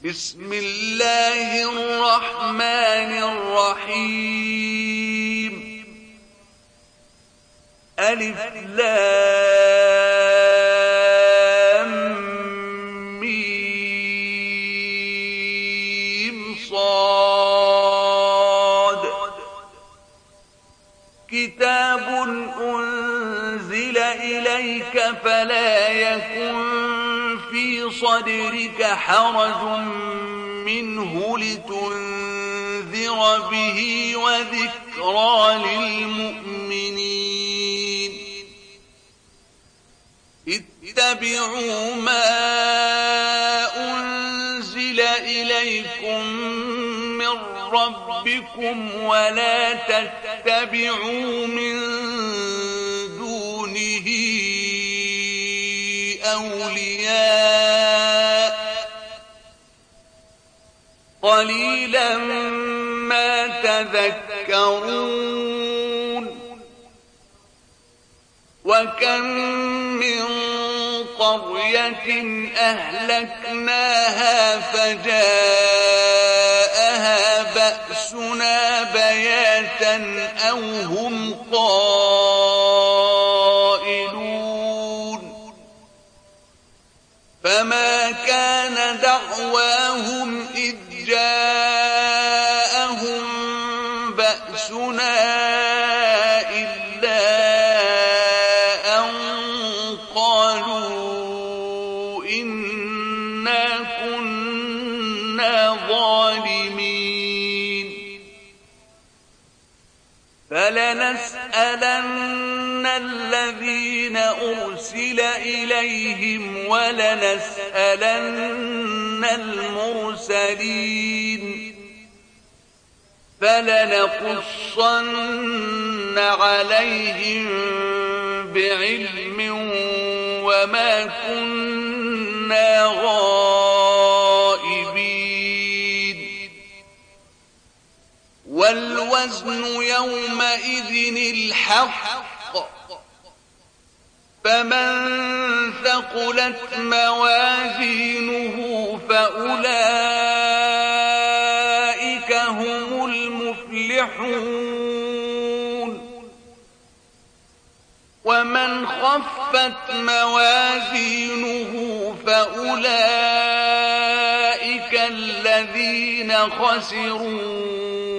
بسم الله الرحمن الرحيم ألف لام ميم صاد كتاب أنزل إليك فلا يكن في صدرك حرج منه لتنذر به وذكرى للمؤمنين اتبعوا ما أنزل إليكم من ربكم ولا تتبعوا من دونه أولياء قليلا ما تذكرون وكم من قرية أهلكناها فجاءها بأسنا بياتا أو هم قائلون فما كان دعواهم إذ جاءهم بأسنا إلا أن قالوا إنا كنا ظالمين فلنسألن الذين أرسل إليهم ولنسألن المرسلين فلنقصن عليهم بعلم وما كنا غائبين والوزن يومئذ الحق فمن ثقلت موازينه فأولئك هم المفلحون ومن خفت موازينه فأولئك الذين خسروا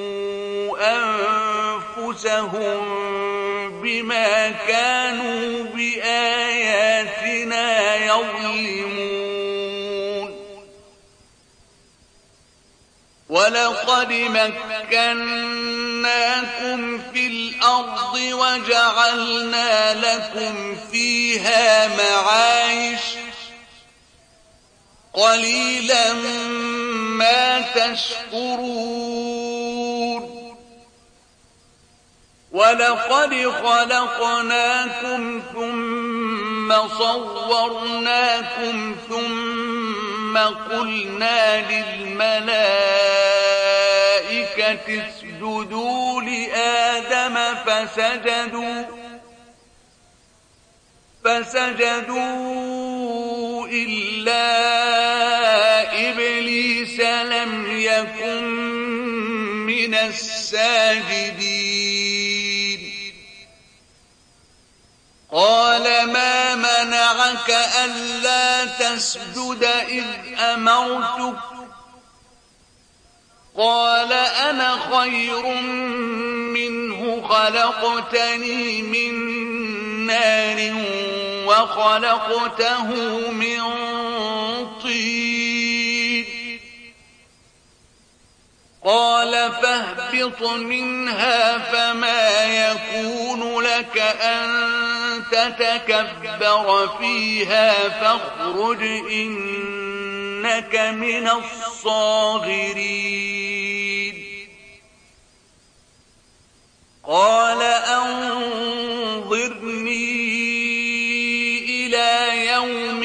أنفسهم بما كانوا بآياتنا يظلمون ولقد مكناكم في الأرض وجعلنا لكم فيها معايش قليلا ما تشكرون ولقد خلقناكم ثم صورناكم ثم قلنا للملائكة اسجدوا لآدم فسجدوا إلا إبليس لم يكن من الساجدين قال ما منعك ألا تسجد إذ أمرتك قال أنا خير منه خلقتني من نار وخلقته من طين قال فاهبط منها فما يكون لك أن تتكبر فيها فاخرج إنك من الصاغرين قال أنظرني إلى يوم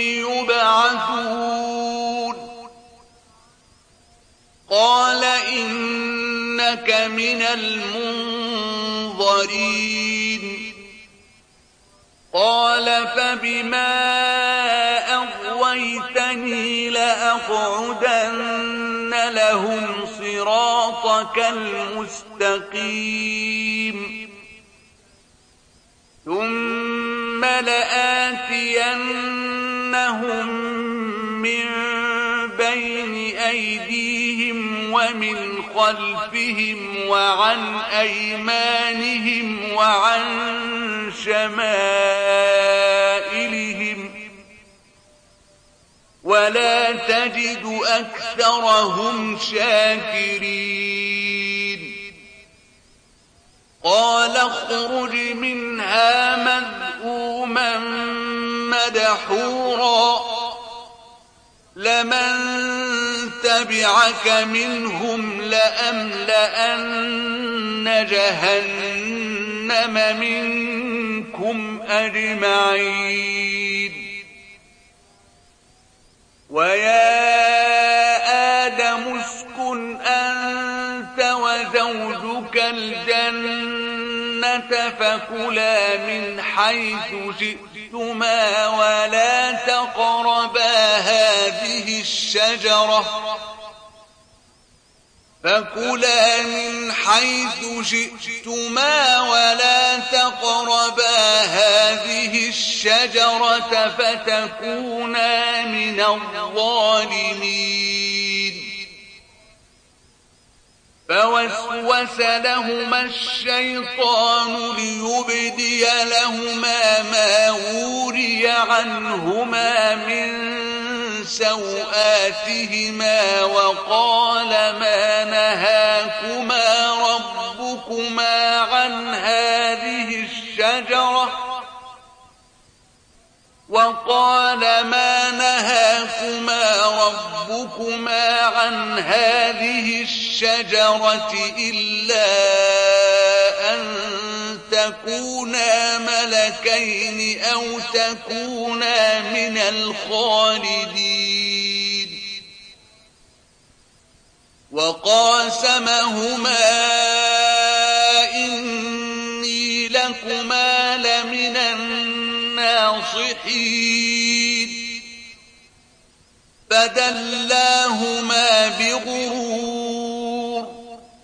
يبعثون قال إنك من المنظرين قال فبما أغويتني لأقعدن لهم صراطك المستقيم ثم لآتينهم من بين أيديهم ومن خلفهم وعن أيمانهم وعن شمائلهم ولا تجد أكثرهم شاكرين قال اخرج منها مذءوما مدحورا لمن تبعك منهم لأملأن جهنم منكم أجمعين ويا آدم اسكن أنت وزوجك الجنة فكلا من حيث شئتما ولا تقربا هذه الشجرة فكلا من حيث شئتما ولا تقربا هذه الشجرة فتكونا من الظالمين فوسوس لهما الشيطان ليبدي لهما ما وري عنهما من سوآتهما وقال ما نهاكما ربكما عن هذه الشجرة إلا أن تكونا ملكين أو تكونا من الخالدين وقاسمهما إني لكما لمن الناصحين فدلاهما بغرور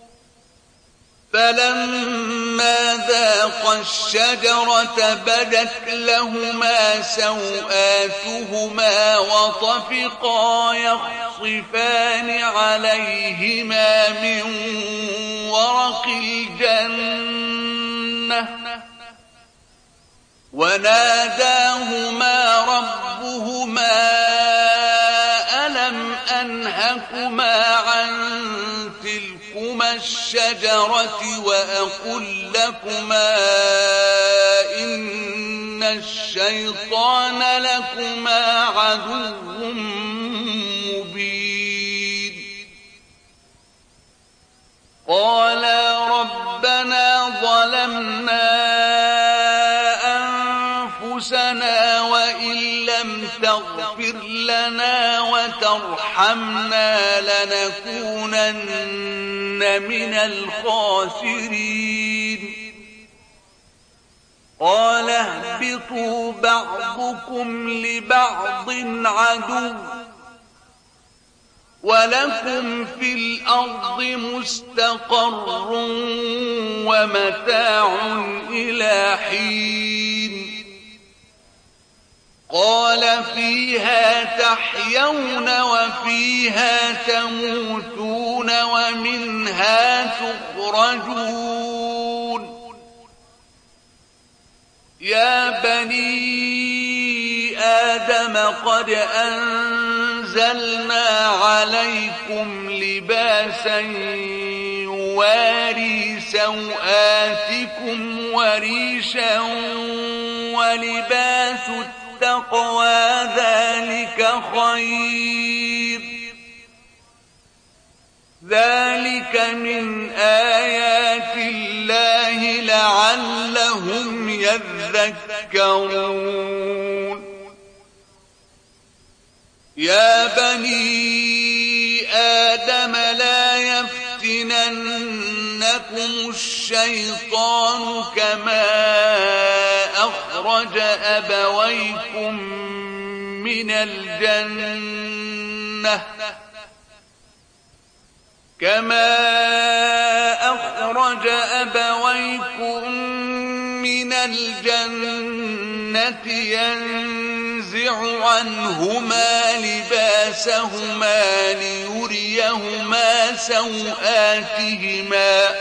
فلما ذاقا الشجرة بدت لهما سوآتهما وطفقا يخصفان عليهما من ورق الجنة وناداهما ربهما ألم أنهكما عن تلكما الشجرة وأقل لكما إن الشيطان لكما عدو مبين قالا ربنا ظلمنا أنفسنا وإن لم تغفر لنا وترحمنا لنكونن من الخاسرين قال اهبطوا بعضكم لبعض عدو ولكم في الأرض مستقر ومتاع إلى حين قال فيها تحيون وفيها تموتون ومنها تخرجون يا بني آدم قد أنزلنا عليكم لباسا يواري سوآتكم وريشا ولباس التقوى ذلك خير ذلك من آيات الله لعلهم يذكرون يا بني آدم لا يفتننكم الشيطان كما أخرج أبويكم من الجنة كما أخرج أبويكم من الجنة ينزع عنهما لباسهما ليريهما سوآتهما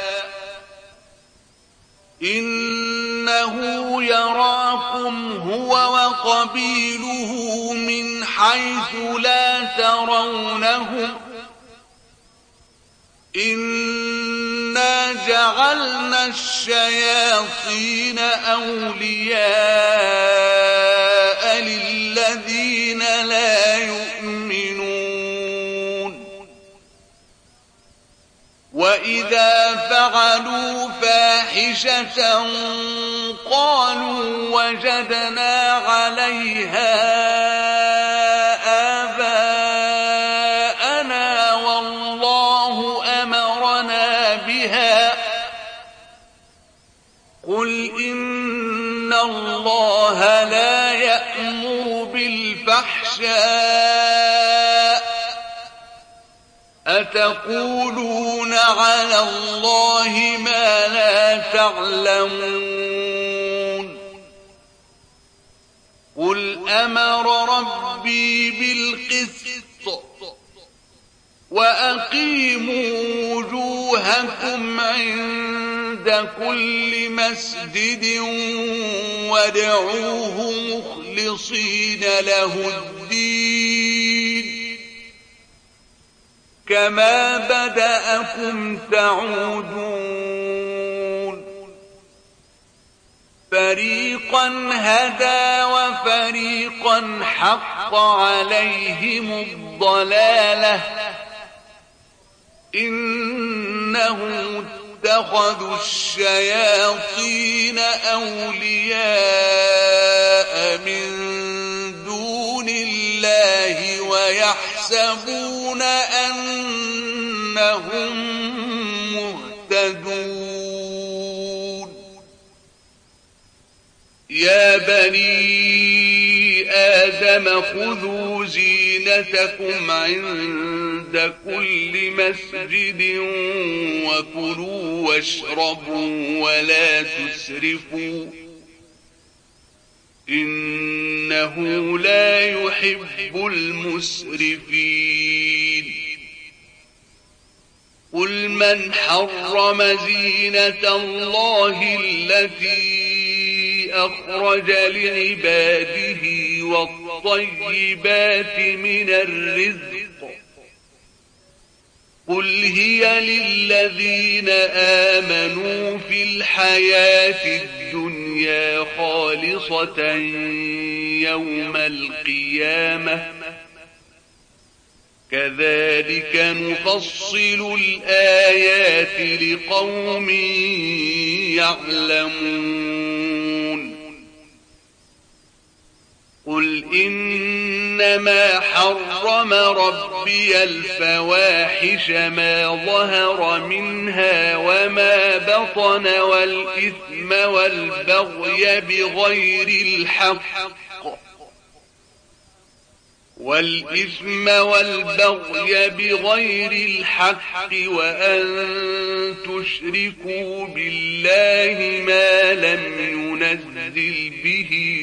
إنه يراكم هو وقبيله من حيث لا ترونهم إنا جعلنا الشياطين أولياء للذين لا يؤمنون وإذا فعلوا فاحشة قالوا وجدنا عليها آباءنا والله أمرنا بها قل إن الله لا يأمر بالفحشاء أتقولون على الله ما لا تعلمون قل أمر ربي بالقسط وأقيموا وجوهكم عند كل مسجد وادعوه مخلصين له الدين كما بدأكم تعودون فريقا هدى وفريقا حق عليهم الضلالة إنهم اتخذوا الشياطين أولياء من دون الله ويحسبون أنهم مهتدون يا بني آدم خذوا زينتكم عند كل مسجد وكلوا واشربوا ولا تسرفوا إنه لا يحب المسرفين قل من حرم زينة الله التي أخرج لعباده والطيبات من الرزق قل هي للذين آمنوا في الحياة الدنيا خالصة يوم القيامة كذلك نفصل الآيات لقوم يعلمون قل إنما حرم ربي الفواحش ما ظهر منها وما بطن والإثم والبغي بغير الحق وأن تشركوا بالله ما لم ينزل به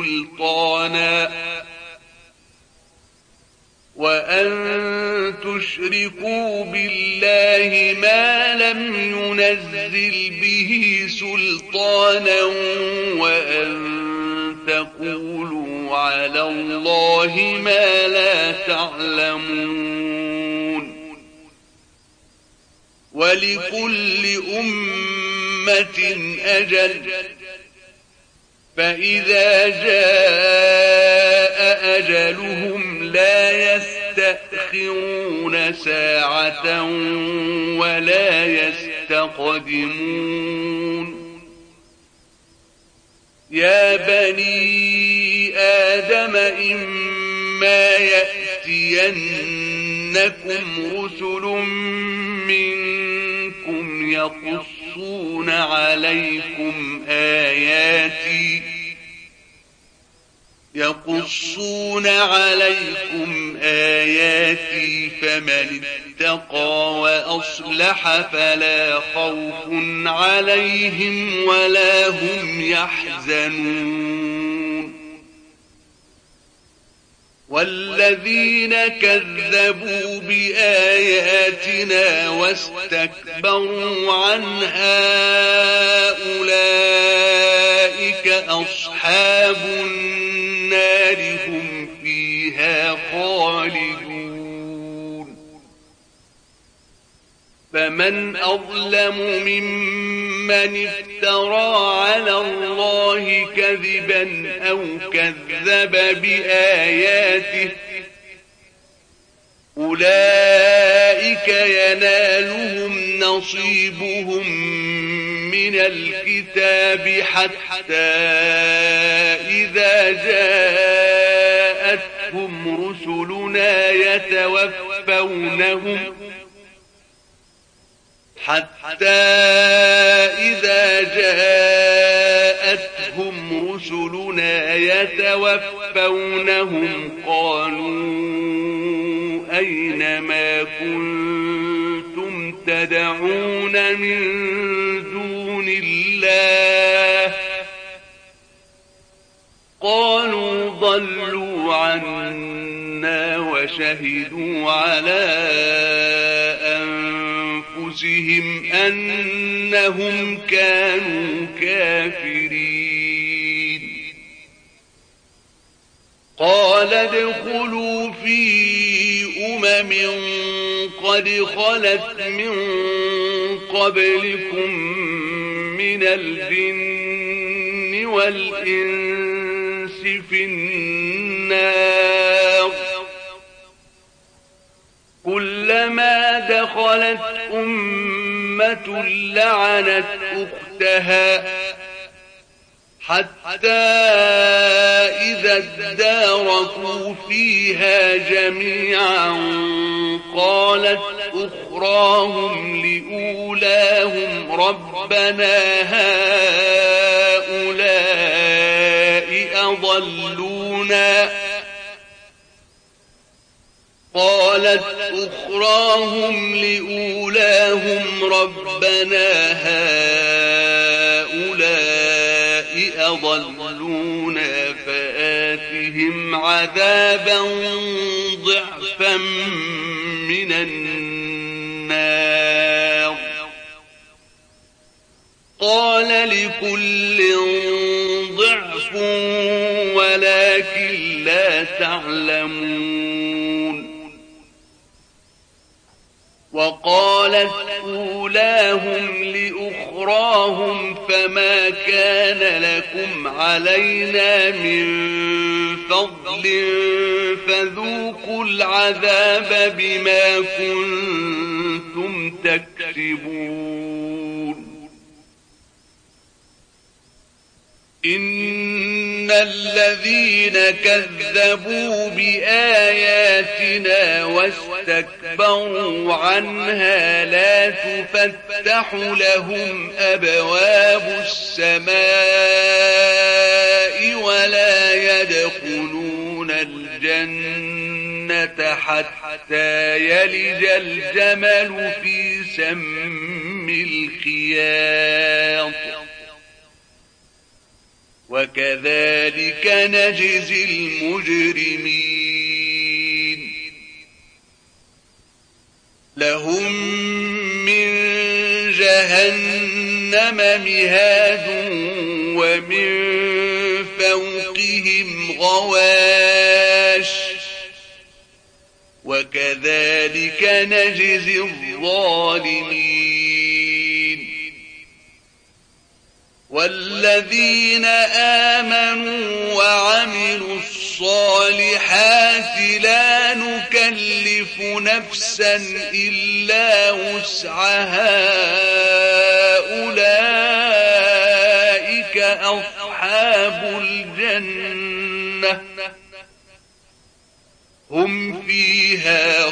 سلطانا وأن تقولوا على الله ما لا تعلمون ولكل أمة أجل فإذا جاء أجلهم لا يستأخرون ساعة ولا يستقدمون يا بني آدم إما يأتينكم رسل منكم يقصون عليكم آياتي فمن اتقى وأصلح فلا خوف عليهم ولا هم يحزنون والذين كذبوا بآياتنا واستكبروا عنها أولئك أصحاب النار هم فيها خالدون فمن أظلم ممن افترى على الله كذبا أو كذب بآياته أولئك ينالهم نصيبهم من الكتاب حتى إذا جاءتهم رسلنا يتوفونهم قالوا أين ما كنتم تدعون من دون الله قالوا ضلوا عنا وشهدوا على أنفسهم أنهم كانوا كافرين قال ادخلوا في قد خلت من قبلكم من الجن والإنس في النار كلما دخلت أمة لعنت أختها حتى إذا اداركوا فيها جميعا قالت أخراهم لأولاهم ربنا هؤلاء أضلونا فآتهم عذابا ضعفا من النار قال لكل ضعف ولكن لا تعلمون وقالت أولاهم لأخراهم فما كان لكم علينا من فضل فذوقوا العذاب بما كنتم تكسبون إن الذين كذبوا بآياتنا واستكبروا عنها لا تفتح لهم أبواب السماء ولا يدخلون الجنة حتى يلج الجمل في سم الخياط وكذلك نجزي المجرمين لهم من جهنم مهاد ومن فوقهم غواش وكذلك نجزي الظالمين والذين آمنوا وعملوا الصالحات لا نكلف نفسا إلا وسعها أولئك أصحاب الجنة هم فيها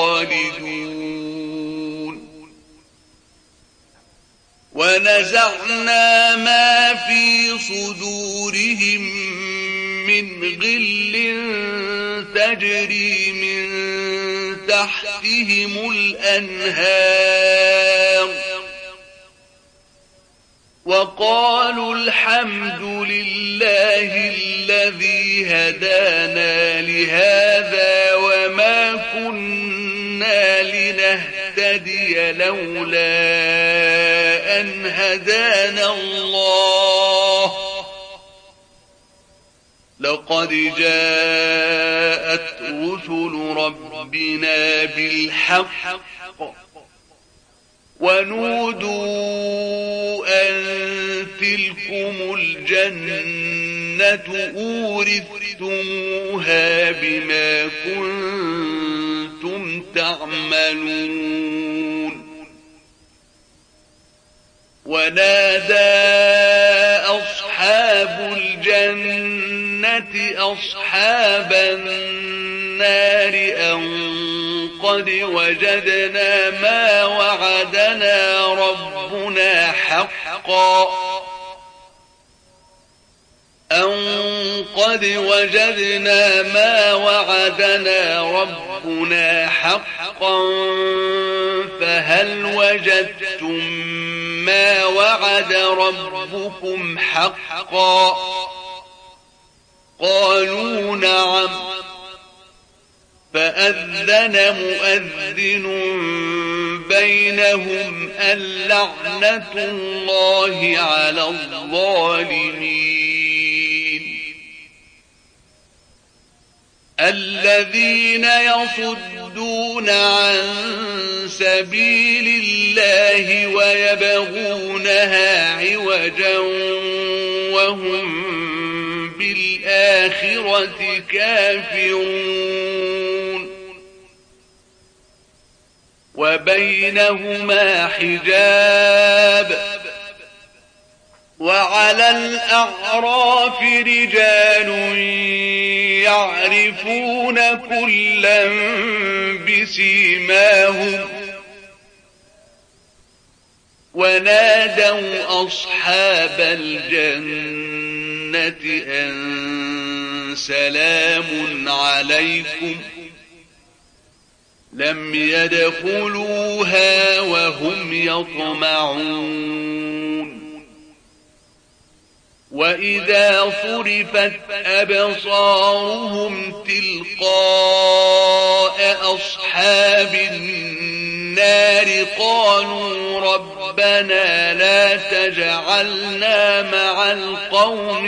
خالدون ونزعنا ما في صدورهم من غل تجري من تحتهم تحتهم الأنهار وقالوا الحمد لله الذي هدانا لهذا وما كنا لنهتدي لولا أن هدانا الله لقد جاءت رسل ربنا بالحق ونودوا أن تلكم الجنة أورثتموها بما كنتم تعملون ونادى أصحاب الجنة أصحاب النار أن قد وجدنا ما وعدنا ربنا حقا فهل وجدتم ما وعد ربكم حقا قالوا نعم فأذن مؤذن بينهم اللعنة الله على الظالمين الذين يصدون عن سبيل الله ويبغونها عوجا وهم بالآخرة كافرون وبينهما حجاب وعلى الأعراف رجال يعرفون كلا بسيماهم ونادوا أصحاب الجنة أن سلام عليكم لم يدخلوها وهم يطمعون وإذا صرفت أبصارهم تلقاء أصحاب النار قالوا ربنا لا تجعلنا مع القوم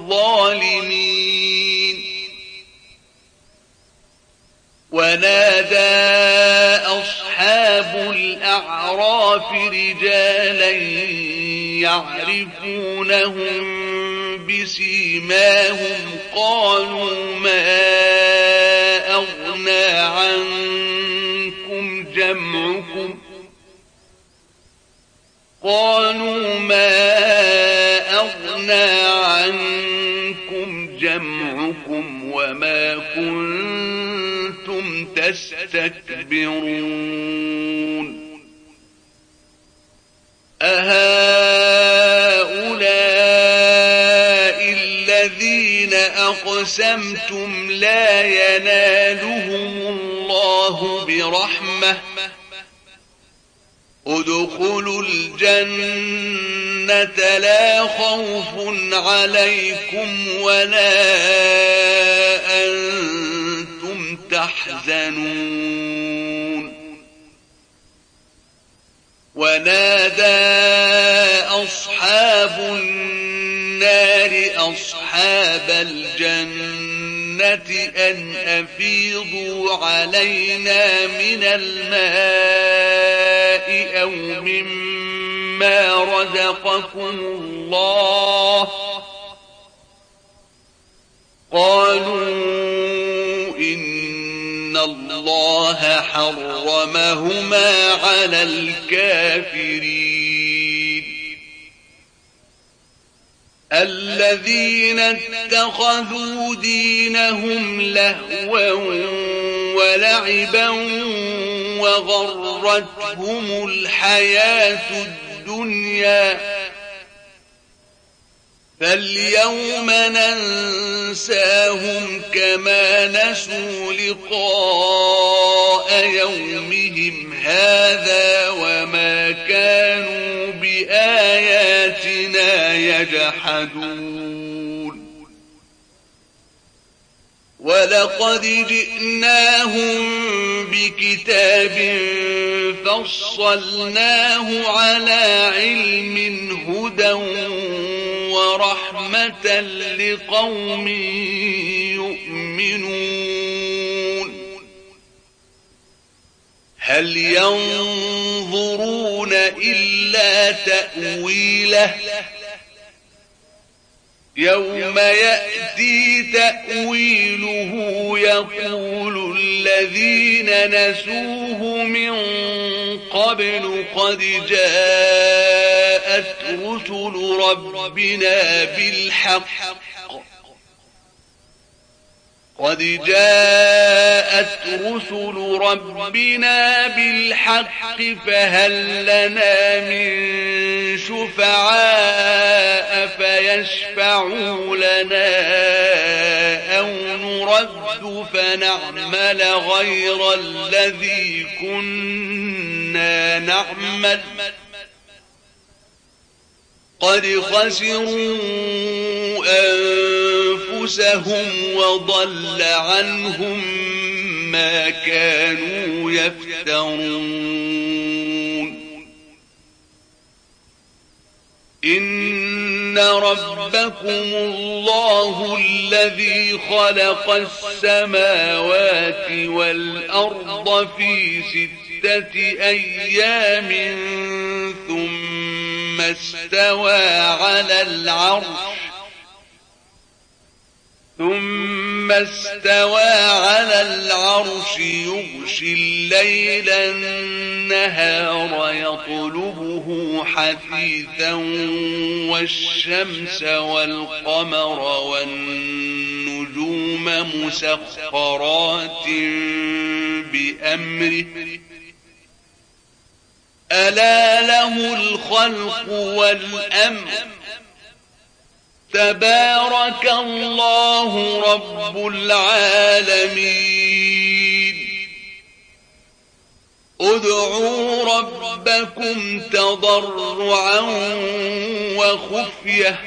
الظالمين ونادى أصحاب الأعراف رجالا يعرفونهم بسيماهم قالوا ما أغنى عنكم جمعكم وما كنتم تستكبرون أهؤلاء الذين أقسمتم لا ينالهم الله برحمة ادخلوا الجنة لا خوف عليكم ولا أنتم تحزنون ونادى أصحاب النار أصحاب الجنة أن أفيضوا علينا من الماء أو مما رزقكم الله قالوا إن الله حرمهما على الكافرين الذين اتخذوا دينهم لهوا ولعبا وغرتهم الحياة الدنيا فاليوم ننساهم كما نسوا لقاء يومهم هذا وما كانوا بآياتنا يجحدون ولقد جئناهم بكتاب فصلناه على علم هدى ورحمة لقوم يؤمنون هل ينظرون إلا تأويله يوم يأتي تأويله يقول الذين نسوه من قبل قد جاءت رسل ربنا بالحق فهل لنا من شفعاء فيشفعوا لنا أو نرد فنعمل غير الذي كنا نعمل قد خسروا أنفسهم وضل عنهم ما كانوا يفترون إن ربكم الله الذي خلق السماوات والأرض في 6 أيام ثم استوى على العرش يغشي الليل النهار يطلبه حثيثا والشمس والقمر والنجوم مسخرات بأمره ألا له الخلق والأمر تبارك الله رب العالمين ادعوا ربكم تضرعا وخفية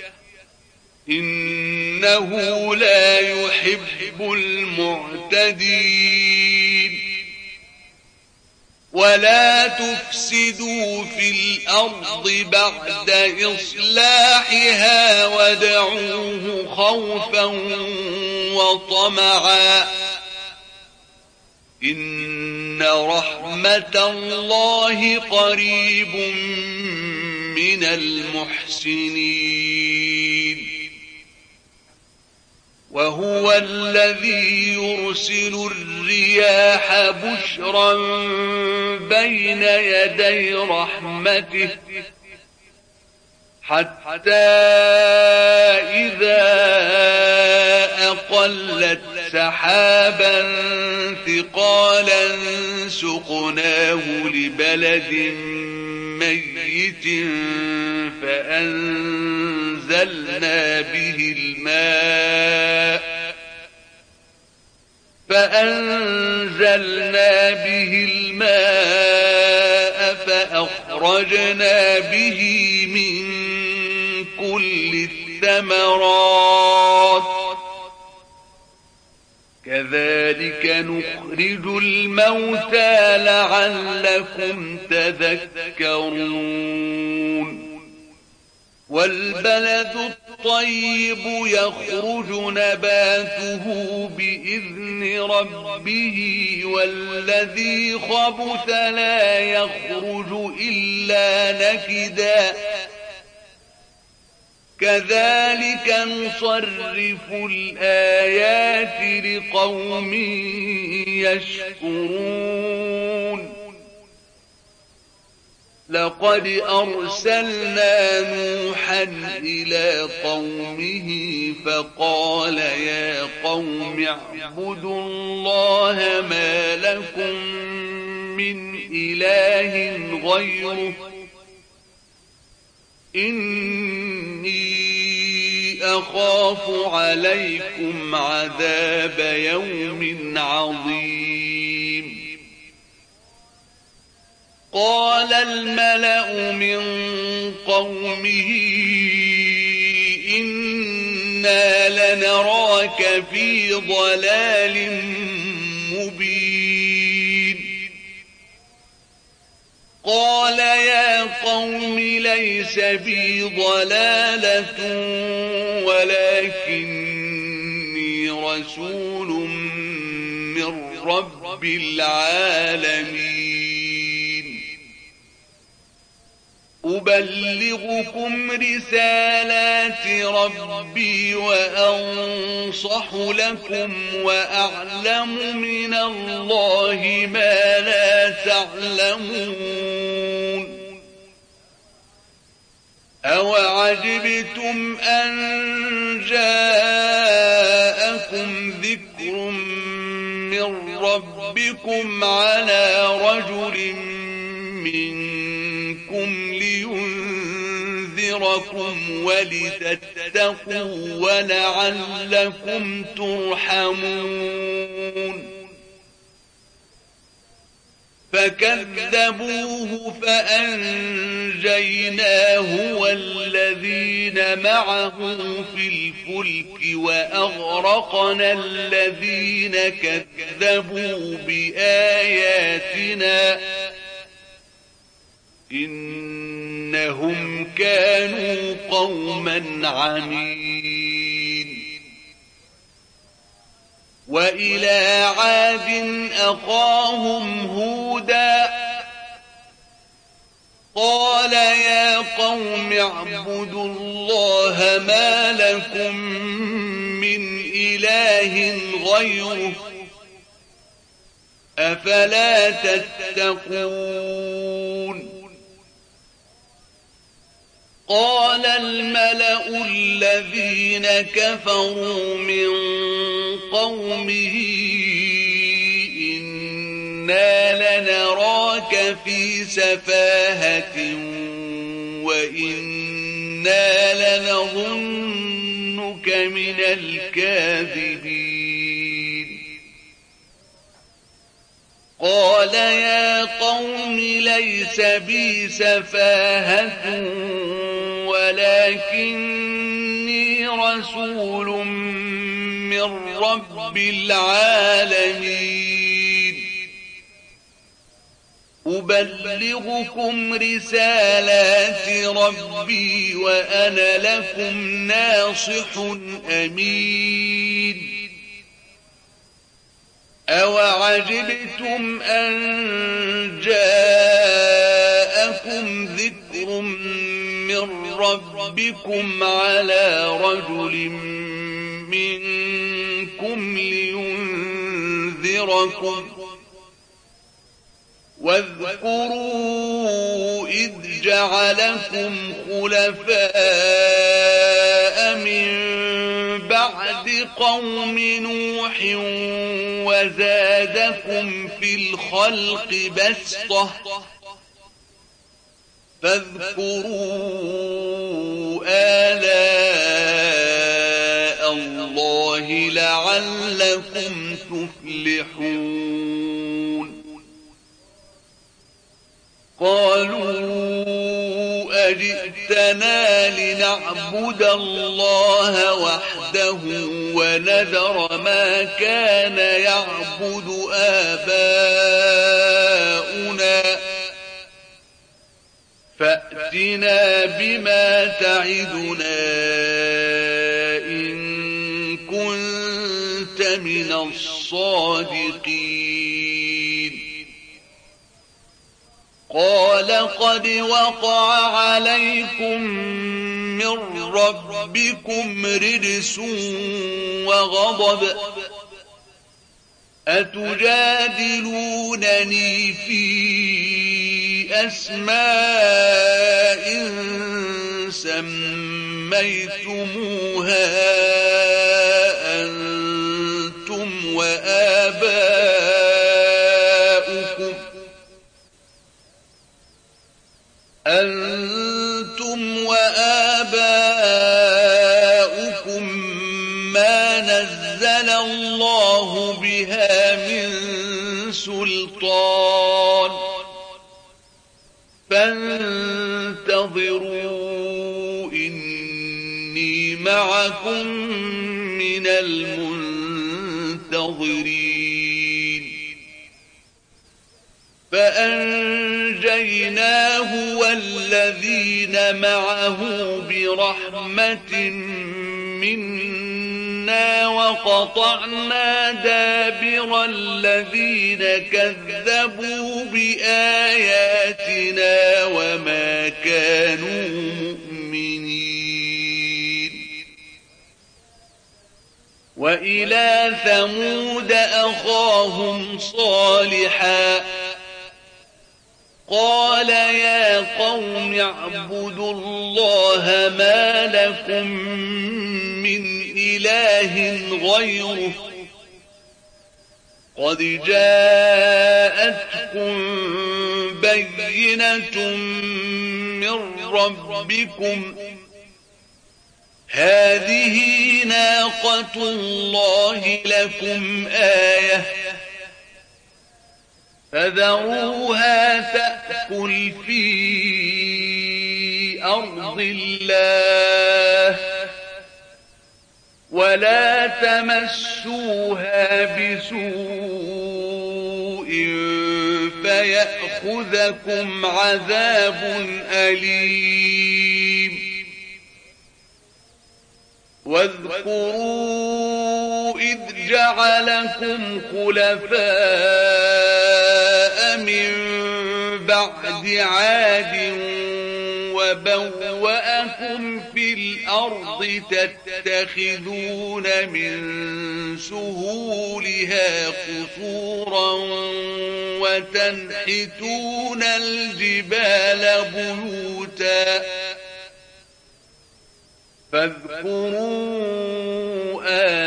إنه لا يحب المعتدين ولا تفسدوا في الأرض بعد إصلاحها وادعوه خوفا وطمعا إن رحمة الله قريب من المحسنين وهو الذي يرسل الرياح بشرا بين يدي رحمته حتى إذا أقلت سحابا ثقالا سقناه لبلد ميت فأنزلنا به الماء فأخرجنا به من كل الثمرات كذلك نخرج الموتى لعلكم تذكرون والبلد الطيب يخرج نباته بإذن ربه والذي خبث لا يخرج إلا نكدا كذلك نصرف الآيات لقوم يشكرون لقد أرسلنا نوحا إلى قومه فقال يا قوم اعبدوا الله ما لكم من إله غيره إني أخاف عليكم عذاب يوم عظيم. قال الملأ من قومه إنا لنراك في ضلال مبين. قال يا قوم ليس بي ضلالة ولكني رسول من رب العالمين. أبلغكم رسالات ربي وأنصح لكم وأعلم من الله ما لا تعلمون. أوعجبتم أن جاءكم ذكر من ربكم على رجل منكم لينذركم ولتتقوا ولعلكم ترحمون. فكذبوه فأنجيناه والذين معه في الفلك وأغرقنا الذين كذبوا بآياتنا إنهم كانوا قوما عمين. وإلى عاد أخاهم هودا قال يا قوم اعبدوا الله ما لكم من إله غيره أفلا تتقون. قال الملأ الذين كفروا من قومه إنا لنراك في سفاهة وإنا لنظنك من الكاذبين. قال يا قوم ليس بي سفاهة ولكني رسول من رب العالمين. أبلغكم رسالات ربي وأنا لكم ناصح أمين. أوعجبتم أن جاءكم ذكر من ربكم على رجل منكم لينذركم واذكروا إذ جعلكم خلفاء من بعد قوم نوح وزادكم في الخلق بسطة فاذكروا آلاء الله لعلكم تفلحون. قالوا أجئتنا لنعبد الله وحده ونذر ما كان يعبد آباؤنا فأتنا بما تعدنا إن كنت من الصادقين. قال قد وقع عليكم من ربكم رجس وغضب أتجادلونني في أسماء سميتموها أنتم وآباؤكم الله بها من سلطان فانتظروا إني معكم من المنتظرين فأنجيناه والذين معه برحمة منا وقطعنا دابر الذين كذبوا بآياتنا وما كانوا مؤمنين وإلى ثمود أخاهم صالحا قال يا قوم اعبدوا الله ما لكم من إله غيره قد جاءتكم بينة من ربكم هذه ناقة الله لكم آية فذروها تأكل في أرض الله ولا تمسوها بسوء فيأخذكم عذاب أليم واذكروا إذ جعلكم خلفاء من بعد عاد وبوأكم في الأرض تتخذون من سهولها قصورا وتنحتون الجبال بيوتا فاذكروا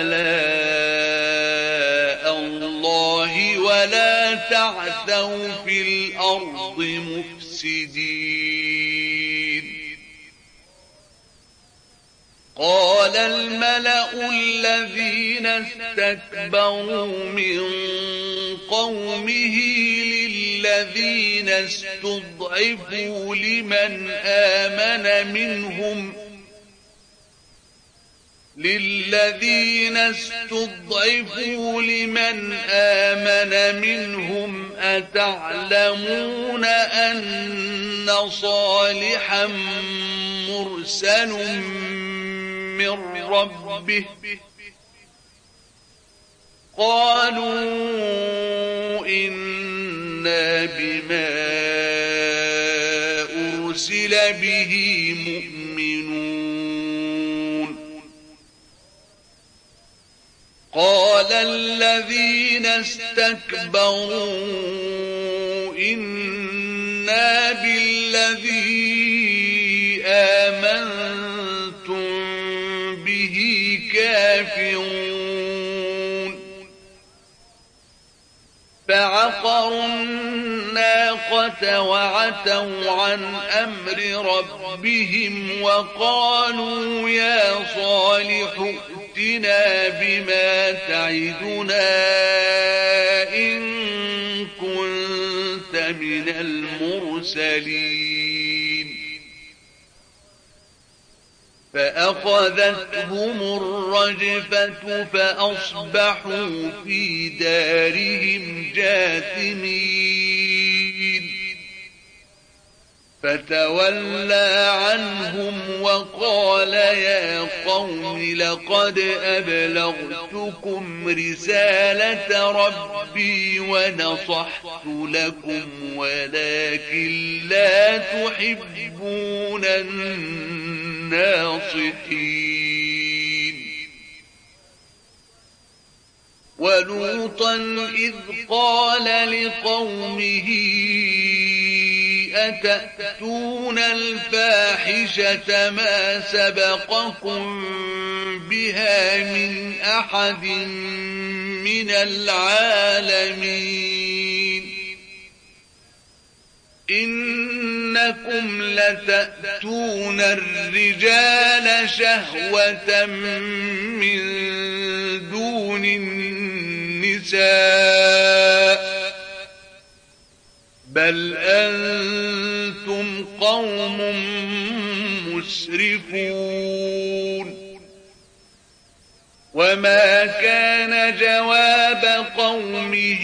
آلاء الله ولا تعثوا في الأرض مفسدين قال الملأ الذين استكبروا من قومه للذين استضعفوا لمن آمن منهم أتعلمون أن صالحا مرسل من ربه قالوا إنا بما أرسل به مؤمنون قال الذين استكبروا إنا بالذي آمنتم به كافرون فعقروا الناقة وعتوا عن أمر ربهم وقالوا يا صالح ائتنا بما تعدنا إن كنت من المرسلين فأخذتهم الرجفة فأصبحوا في دارهم جاثمين فتولى عنهم وقال يا قوم لقد أبلغتكم رسالة ربي ونصحت لكم ولكن لا تحبون الناصحين ولوطا إذ قال لقومه أتأتون الفاحشة ما سبقكم بها من أحد من العالمين إنكم لتأتون الرجال شهوة من دون النساء بل أنتم قوم مسرفون وما كان جواب قومه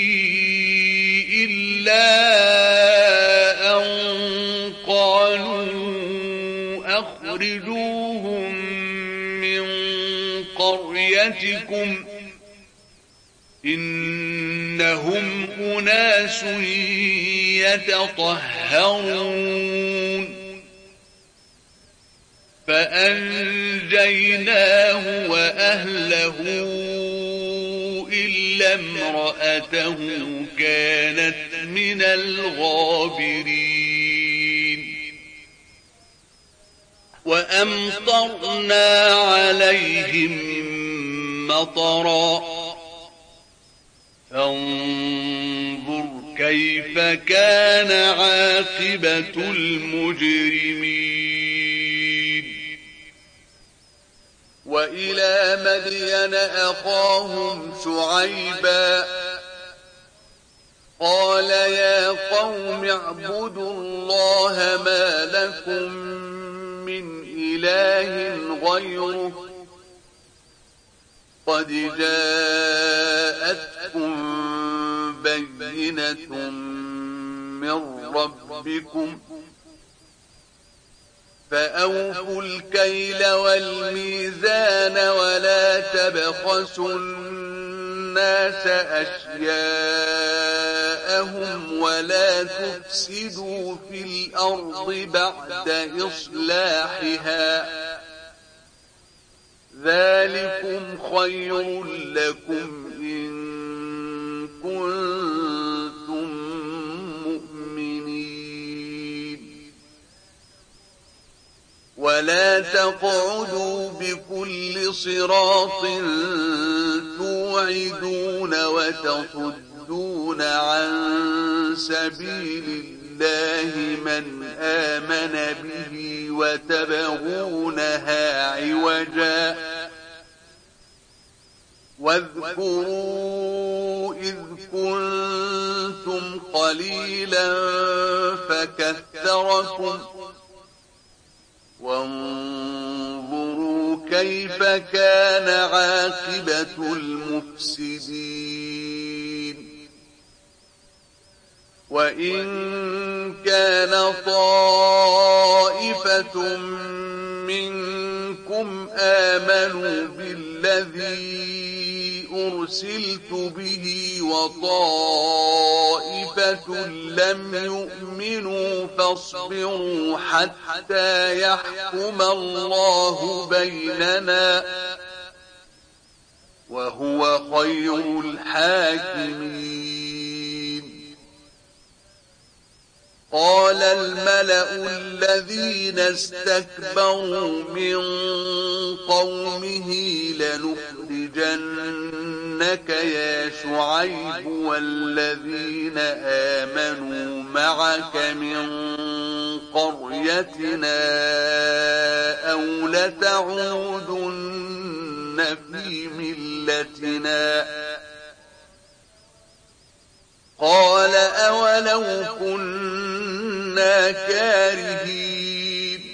إلا أن قالوا أخرجوهم من قريتكم إنهم أناس يتطهرون فأنجيناه وأهله إلا امرأته كانت من الغابرين وأمطرنا عليهم مطرا فانظر كيف كان عاقبة المجرمين وإلى مدين أخاهم شعيبا قال يا قوم اعبدوا الله ما لكم من إله غيره قد جاءتكم بينة من ربكم فأوفوا الكيل والميزان ولا تبخسوا الناس أشياءهم ولا تفسدوا في الأرض بعد إصلاحها ذلكم خير لكم إن كنتم مؤمنين ولا تقعدوا بكل صراط توعدون وتصدون عن سبيل الله من آمن به وتبغونها عوجا واذكروا إذ كنتم قليلا فكثركم وانظروا كيف كان عاقبة المفسدين وإن كان طائفة منكم آمنوا بالذي أرسلت به وطائفة لم يؤمنوا فاصبروا حتى يحكم الله بيننا وهو خير الحاكمين قال الملأ الذين استكبروا من قومه لنخرجنك يا شعيب والذين آمنوا معك من قريتنا أو لتعودن في ملتنا قال أولو كنا كارهين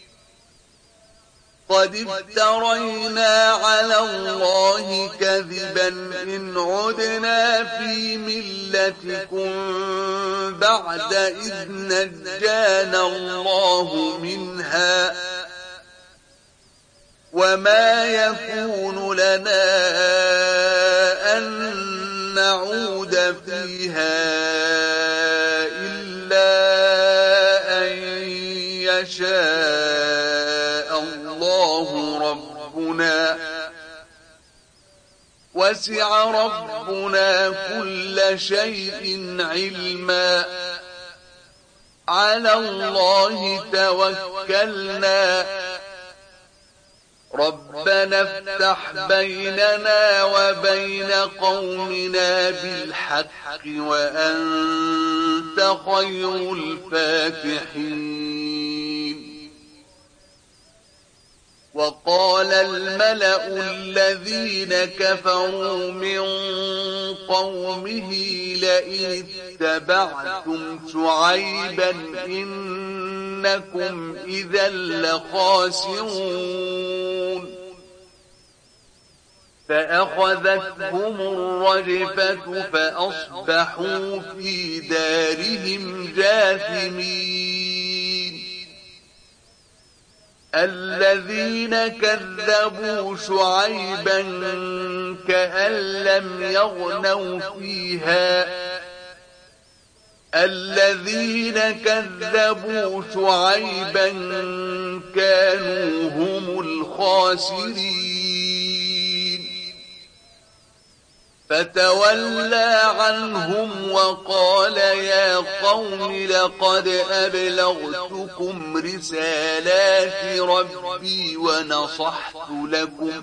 قد افترينا على الله كذبا إن عدنا في ملتكم بعد إذ نجانا الله منها وما يكون لنا أن نعود فيها إلا أن يشاء الله ربنا وسع ربنا كل شيء علما على الله توكلنا ربنا افتح بيننا وبين قومنا بالحق وأنت خير الفاتحين. وقال الملأ الذين كفروا من قومه لئن اتبعتم شعيبا إنكم إذا لخاسرون. فأخذتهم الرجفة فأصبحوا في دارهم جاثمين. الذين كذبوا شعيبا كأن لم يغنوا فيها. الذين كذبوا شعيبا كانوا هم الخاسرين. فتولى عنهم وقال يا قوم لقد أبلغتكم رسالات ربي ونصحت لكم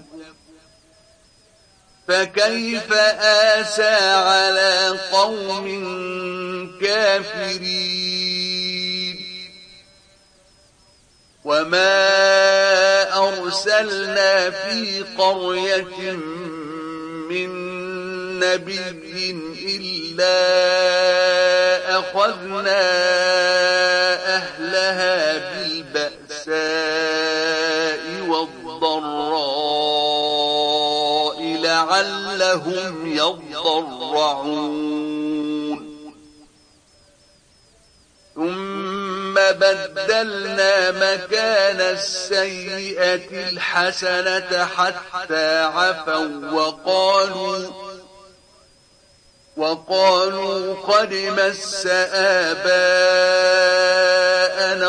فكيف آسى على قوم كافرين. وما أرسلنا في قرية من نبي إلا أخذنا أهلها بالبأساء والضراء لعلهم يضرعون. ثم بدلنا مكان السيئة الحسنة حتى عفوا وقالوا قد مس آباءنا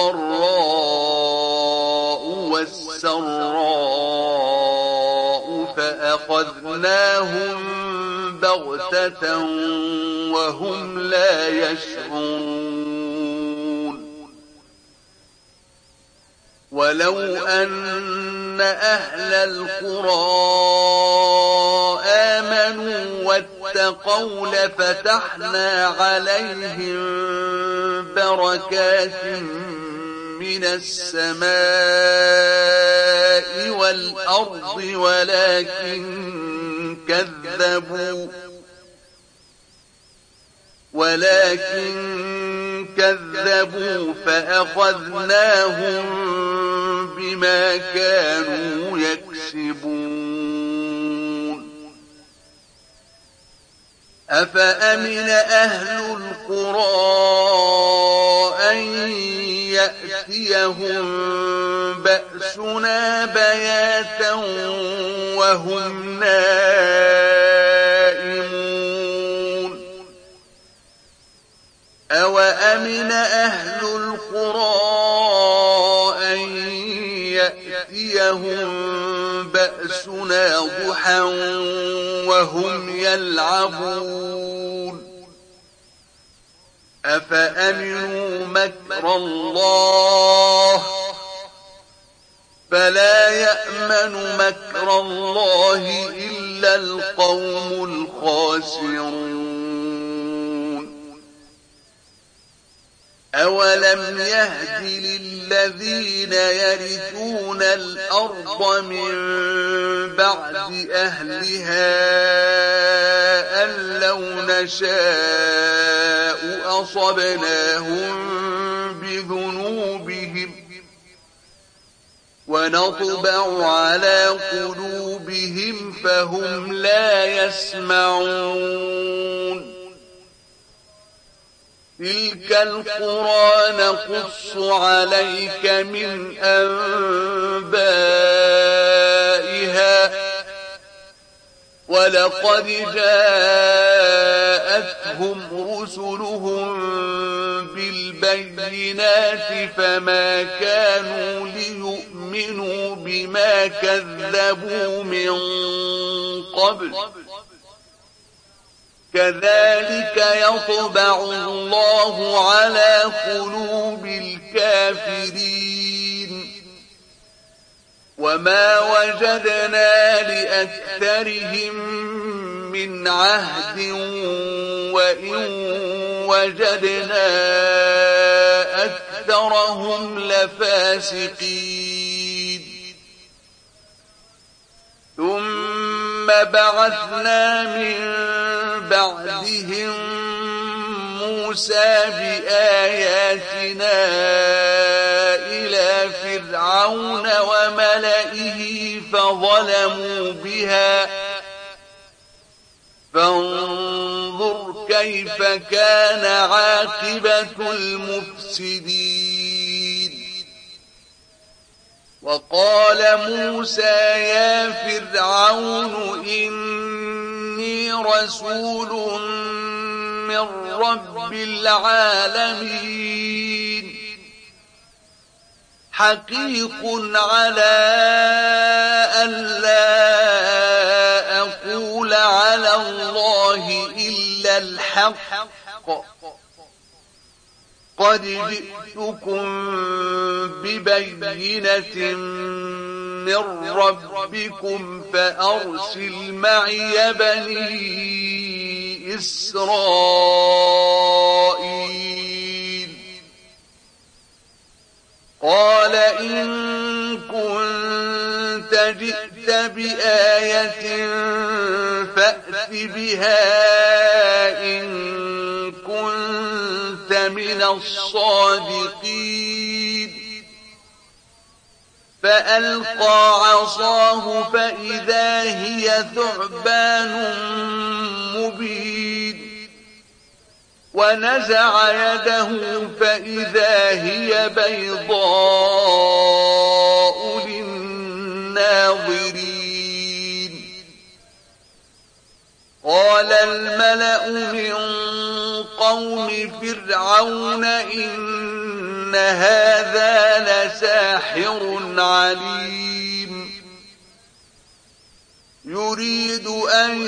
الضراء والسراء فأخذناهم بغتة وهم لا يشعرون. ولو أن أهل القرى آمنوا واتقوا لفتحنا عليهم بركات من السماء والأرض ولكن كذبوا فأخذناهم بما كانوا يكسبون. أفأمن أهل القرى أن يأتيهم بأسنا بياتا وهم نائمون. أوأمن أهل القرى أن يأتيهم بأسنا ضحى وهم يلعبون. أفأمنوا مكر الله فلا يأمن مكر الله إلا القوم الخاسرون. أولم يهد للذين يرثون الأرض من بعد أهلها أن لو نشاء أصبناهم بذنوبهم ونطبع على قلوبهم فهم لا يسمعون. تلك القرى نقص عليك من أنبائها ولقد جاءتهم رسلهم بالبينات فما كانوا ليؤمنوا بما كذبوا من قبل كذلك يطبع الله على قلوب الكافرين وما وجدنا لأكثرهم من عهد وإن وجدنا أكثرهم لفاسقين ثم بعثنا من بعدهم موسى بآياتنا إلى فرعون وملئه فظلموا بها فانظر كيف كان عاقبة المفسدين وقال موسى يا فرعون إني رسول من رب العالمين حقيق على ألا أقول على الله إلا الحق قد جئتكم ببينة من ربكم فأرسل معي بني إسرائيل قال إن كنت جئت بآية فأت بها إن كنت من الصادقين فألقى عصاه فإذا هي ثعبان مبين ونزع يده فإذا هي بيضاء للناظرين قال الملأ من قوم فرعون إن هذا لساحر عليم يريد أن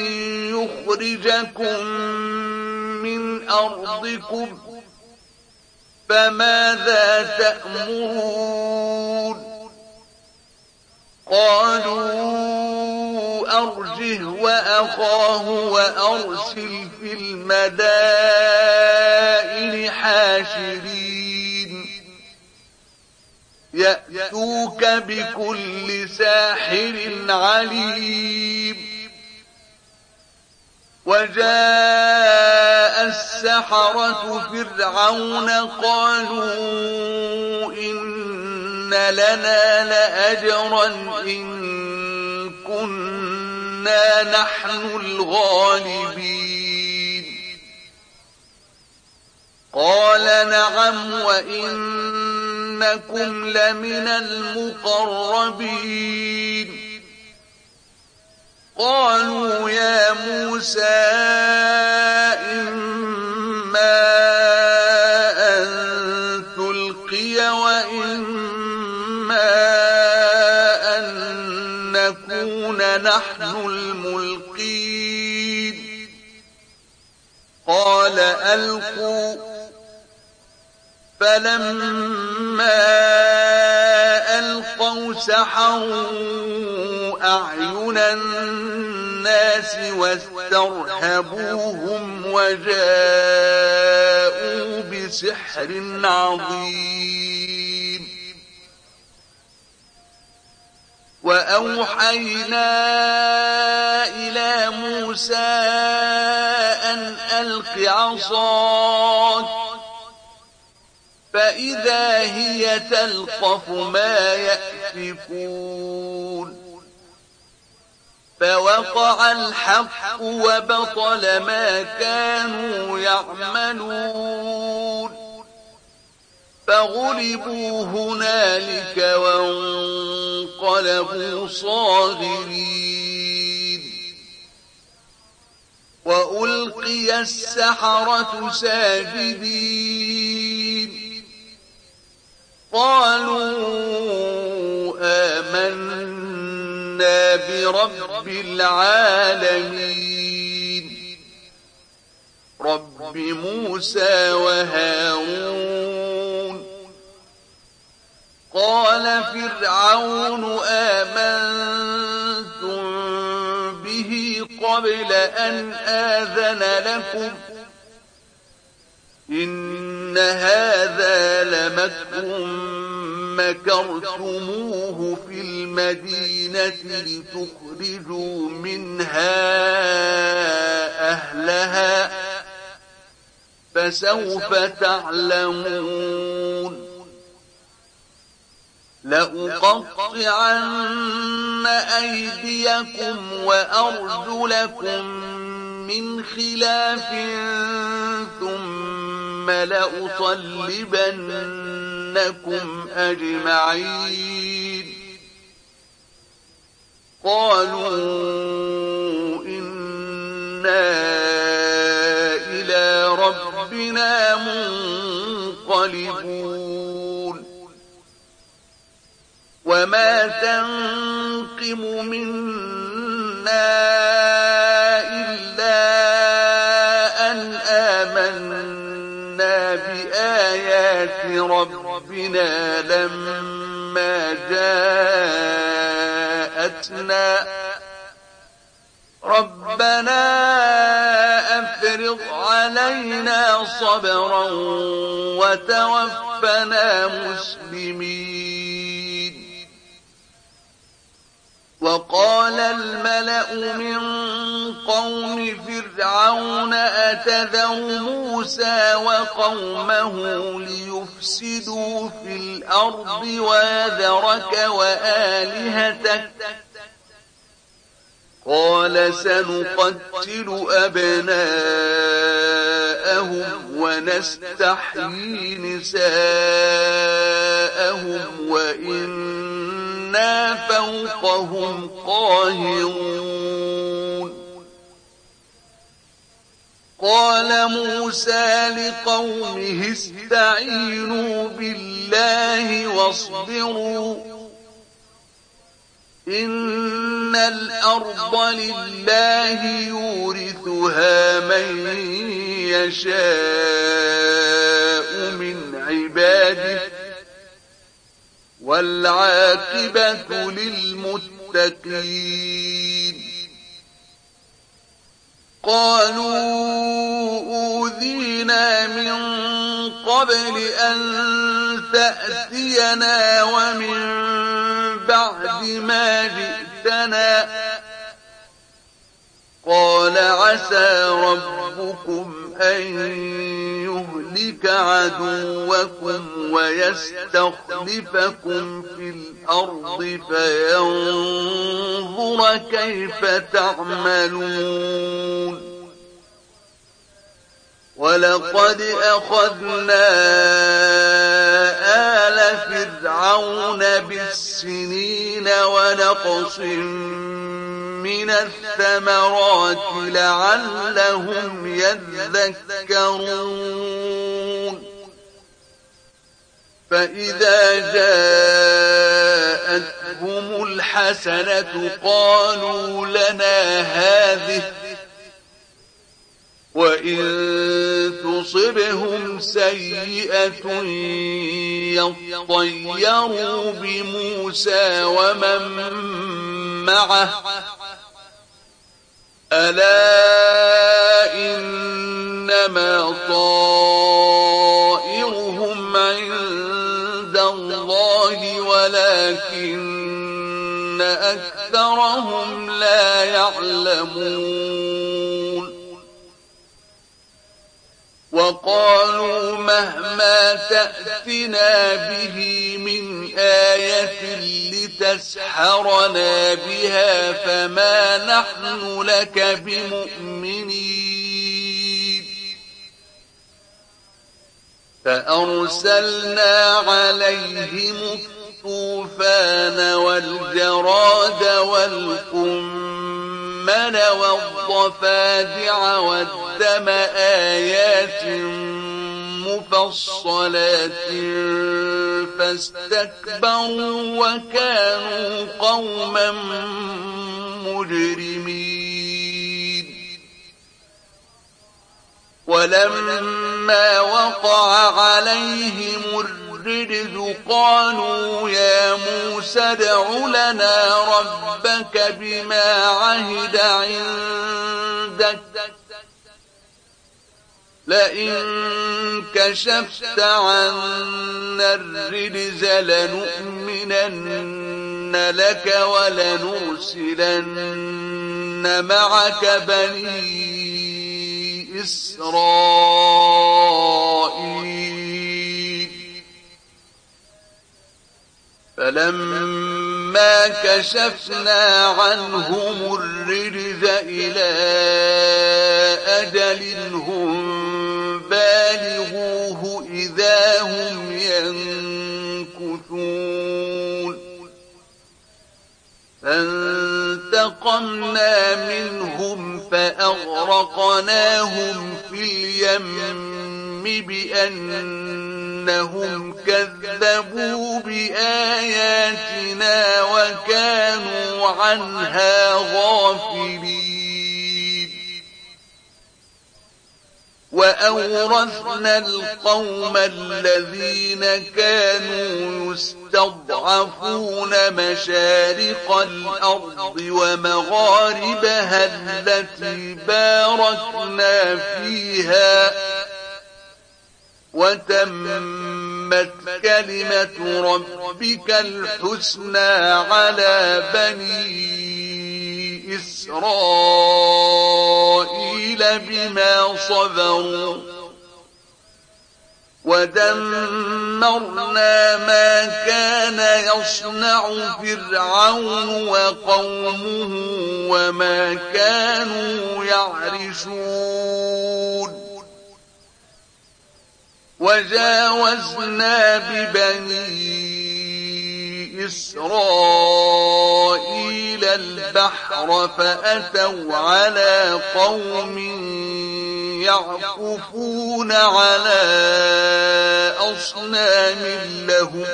يخرجكم من أرضكم فماذا تأمرون قالوا أرجه وأخاه وأرسل في المدائن حاشرين يأتوك بكل ساحر عليم وجاء السحرة فرعون قالوا إن لنا لأجرا إن كنا نحن الغالبين قال نعم وإنكم لمن المقربين قالوا يا موسى إما أن تلقي وإما أن نكون نحن الملقين قال ألقوا فلما ألقوا سحروا أعين الناس واسترهبوهم وجاءوا بسحر عظيم وأوحينا إلى موسى أن ألق عصاك فإذا هي تلقف ما يأفكون فوقع الحق وبطل ما كانوا يعملون فغلبوا هنالك وانقلبوا صاغرين وألقي السحرة ساجدين قالوا آمنا برب العالمين رب موسى وهارون قال فرعون فرعون آمنتم به قبل أن آذن لكم إن هذا لمكر مكرتموه في المدينة لتخرجوا منها أهلها فسوف تعلمون لأقطعن أيديكم وأرجلكم من خلاف ثم لأصلبنكم أجمعين قالوا إنا إلى ربنا منقلبون وما تنقم منا إلا أن آمنا بآيات ربنا لما جاءتنا ربنا أفرغ علينا صبرا وتوفنا مسلمين وقال الملأ من قوم فرعون أتذر موسى وقومه ليفسدوا في الأرض ويذرك وآلهتك قال سنقتل أبناءهم ونستحيي نساءهم وإنا فوقهم قاهرون قال موسى لقومه استعينوا بالله واصبروا إن الأرض لله يورثها من يشاء من عباده والعاقبة للمتقين قالوا أوذينا من قبل أن تأتينا ومن بعد ما جئتنا قال عسى ربكم أن يهلك عدوكم ويستخلفكم في الأرض فينظر كيف تعملون ولقد أخذنا آل فرعون بالسنين ونقص من الثمرات لعلهم يذكرون فإذا جاءتهم الحسنة قالوا لنا هذه وإن تصبهم سيئة يطيروا بموسى ومن معه ألا إنما طائرهم عند الله ولكن أكثرهم لا يعلمون وقالوا مهما تأتنا به من آية لتسحرنا بها فما نحن لك بمؤمنين فأرسلنا عليهم الطوفان والجراد والقمل والضفادع والدم آيات مفصلات فاستكبروا وكانوا قوما مجرمين ولما وقع عليهم الرجز قالوا يا موسى ادع لنا ربك بما عهد عندك لئن كشفت عنا الرجز لنؤمنن لك ولنرسلن معك بني إسرائيل فلما كشفنا عنهم الرجز إلى أجل هم بالغوه إذا هم ينكثون فانتقمنا منهم فأغرقناهم في اليم بأنهم كذبوا بآياتنا وكانوا عنها غافلين وأورثنا القوم الذين كانوا يستضعفون مشارق الأرض ومغاربها التي باركنا فيها وتمت كلمة ربك الحسنى على بني إسرائيل بما صبروا ودمرنا ما كان يصنع فرعون وقومه وما كانوا يعرشون وجاوزنا ببني إسرائيل البحر فأتوا على قوم يعكفون على أصنام لهم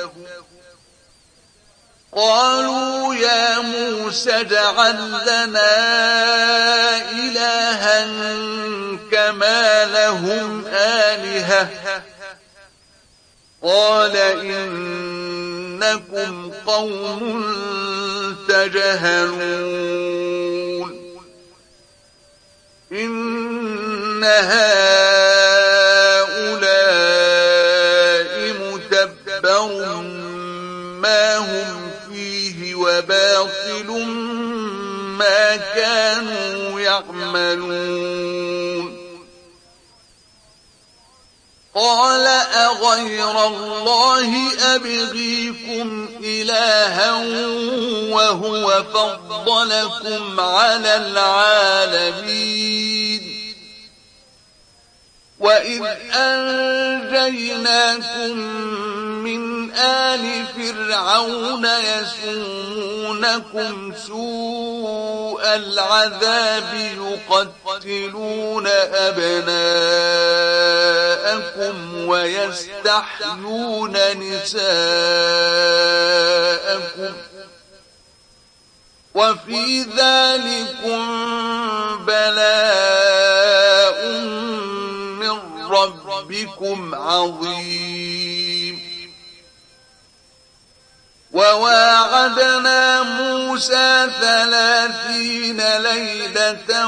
قالوا يا موسى اجعل لنا إلها كما لهم آلهة قال إنكم قوم تجهلون إن هؤلاء متبر ما هم فيه وباطل ما كانوا يعملون قال أغير الله أبغيكم إلها وهو فضلكم على العالمين وإذ أنجيناكم من آل فرعون يسومونكم سوء العذاب يقتلون أبناءكم ويستحيون نساءكم وفي ذلكم بلاء من ربكم عظيم وواعدنا موسى 30 ليلة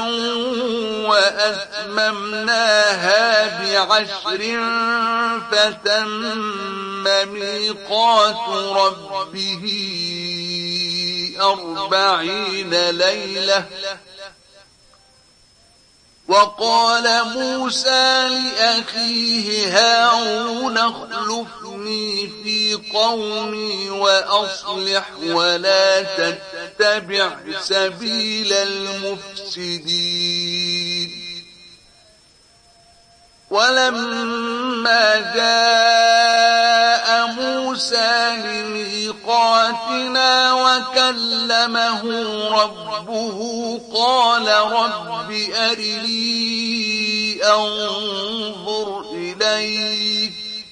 وأتممناها ب10 فتم ميقات ربه 40 ليلة وقال موسى لأخيه هارون اخلفني في قومي وأصلح ولا تتبع سبيل المفسدين ولما جاء موسى لميقاتنا وكلمه ربه قال رب أرني أنظر إليك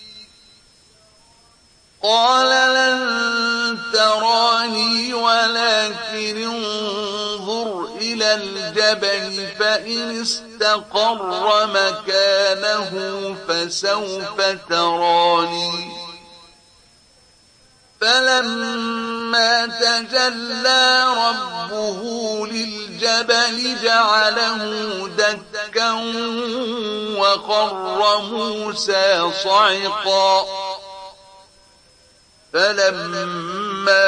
قال لن تراني ولكن انظر إلى الجبل فإن استقر مكانه فسوف تراني فلما تجلى ربه للجبل جعله دكا وخر موسى صعقا فلما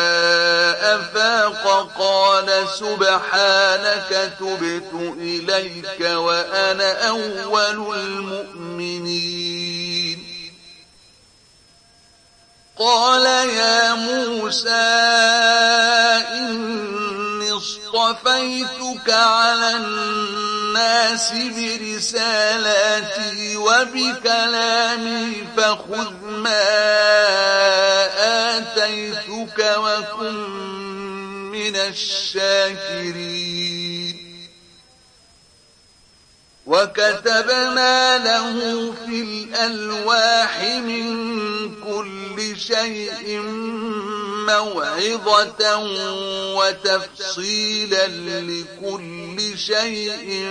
أفاق قال سبحانك تبت إليك وأنا أول المؤمنين قال يا موسى إني اصطفيتك على الناس برسالاتي وبكلامي فخذ ما آتيتك وكن من الشاكرين وكتبنا له في الألواح من كل شيء موعظة وتفصيلا لكل شيء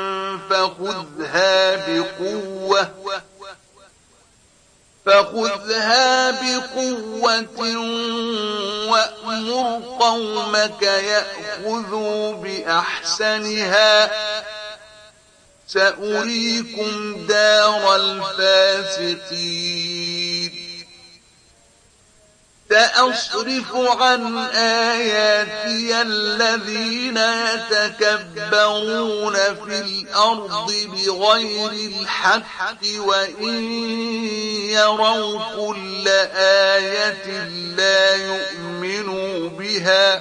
فخذها بقوة وأمر قومك يأخذوا بأحسنها سأريكم دار الفاسقين سأصرف عن آياتي الذين يتكبرون في الأرض بغير الحق وإن يروا كل آية لا يؤمنوا بها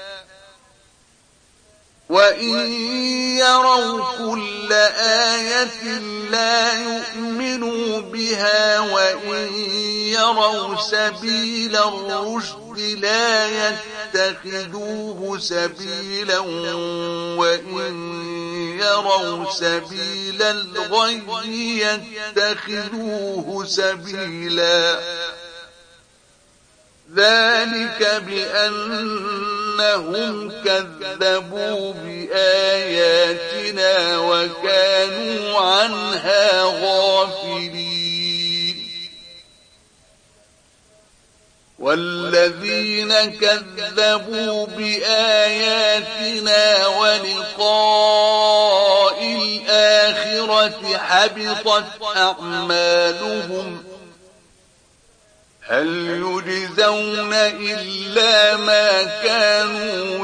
وإن يروا كل آية لا يؤمنوا بها وإن يروا سبيل الرشد لا يتخذوه سبيلا وإن يروا سبيل الغي يتخذوه سبيلا ذلك بأنهم كذبوا بآياتنا وكانوا عنها غافلين والذين كذبوا بآياتنا ولقاء الآخرة حبطت أعمالهم هل يجزون إلا ما كانوا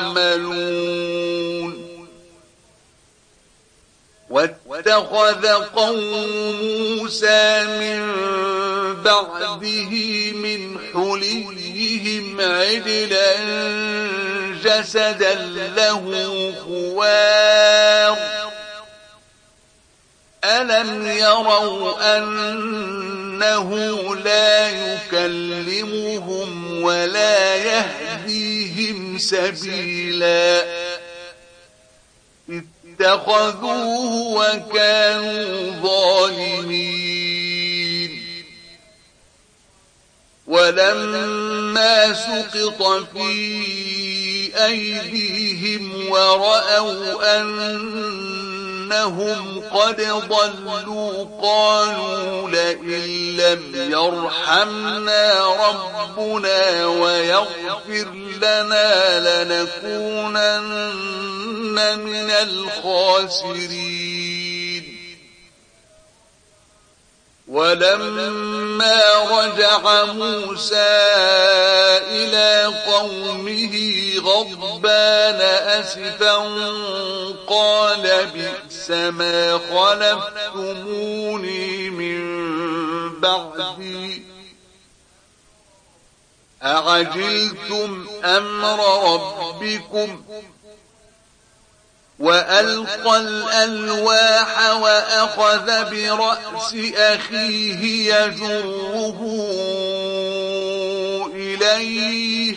يعملون واتخذ قوم موسى من بعده من حليهم عجلا جسدا له خوار ألم يروا أنه لا يكلمهم ولا يهديهم سبيلا اتخذوه وكانوا ظالمين ولما سقط في أيديهم ورأوا أنهم قد ضلوا قالوا لئن لم يرحمنا ربنا ويغفر لنا لنكونن من الخاسرين ولما رجع موسى إلى قومه غضبان أسفا قال بئس ما خلفتموني من بعدي أعجلتم أمر ربكم وألقى الألواح وأخذ برأس أخيه يجره إليه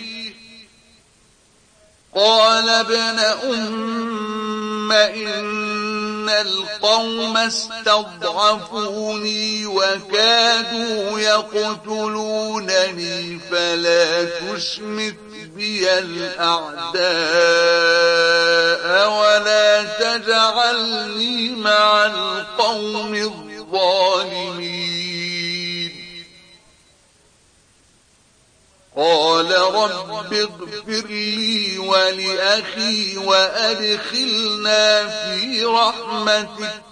قال ابن أم إن القوم استضعفوني وكادوا يقتلونني فلا تشمت بي الأعداء ولا تجعلني مع القوم الظالمين قال رب اغفر لي ولأخي وأدخلنا في رحمتك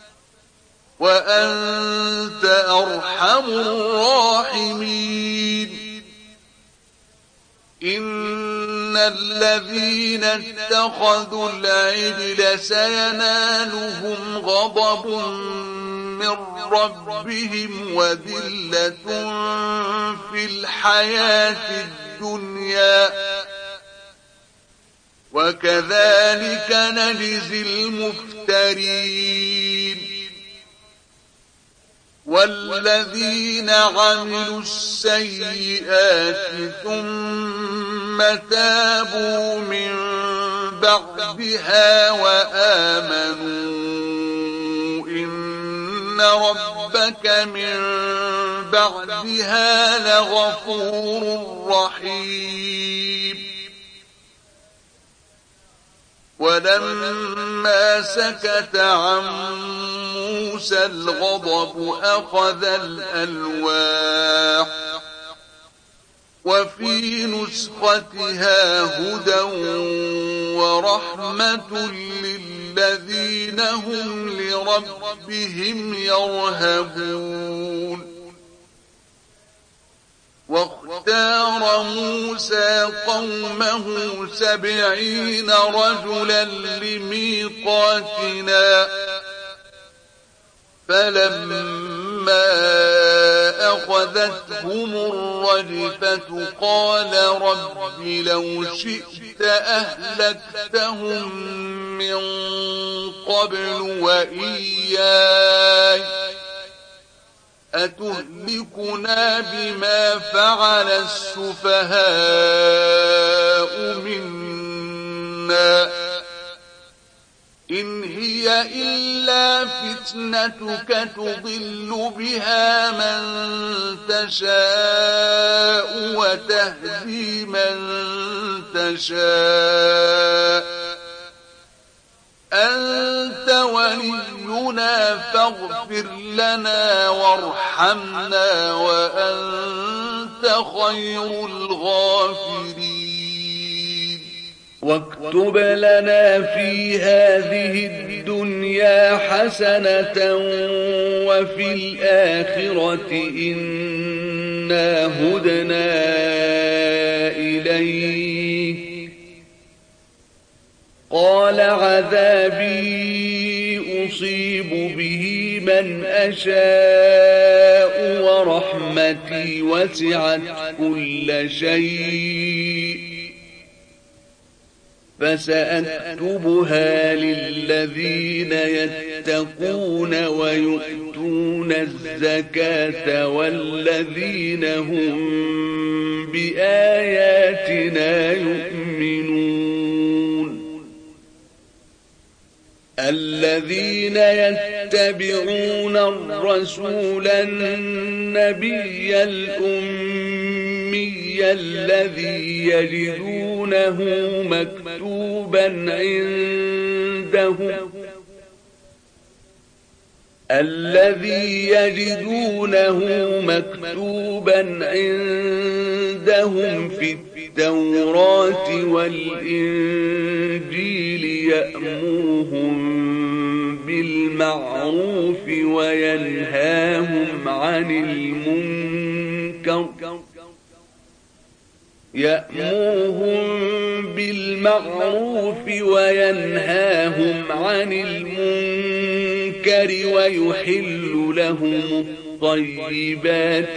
وأنت أرحم الراحمين. إن الذين اتخذوا العجل سينالهم غضب من ربهم وذلة في الحياة الدنيا وكذلك نجزي المفترين. والذين عملوا السيئات ثم تابوا من بعدها وآمنوا إن ربك من بعدها لغفور رحيم. ولما سكت عن موسى الغضب أخذ الألواح وفي نسختها هدى ورحمة للذين هم لربهم يرهبون. واختار موسى قومه 70 رجلا لميقاتنا فلما أخذتهم الرجفة قال رب لو شئت أهلكتهم من قبل وإياي أتهلكنا بما فعل السفهاء منا إن هي إلا فتنتك تضل بها من تشاء وتهدي من تشاء أنت ولينا فاغفر لنا وارحمنا وأنت خير الغافرين. واكتب لنا في هذه الدنيا حسنة وفي الآخرة إنا هدنا إليك قال عذابي أصيب به من أشاء ورحمتي وسعت كل شيء فسأكتبها للذين يتقون ويؤتون الزكاة والذين هم بآياتنا يؤمنون. الذين يتبعون الرسول النبي الأمي الذي يجدونه مكتوبا عندهم في التوراة والإنجيل يأمرهم بالمعروف وينهاهم عن المنكر ويحل لهم الطيبات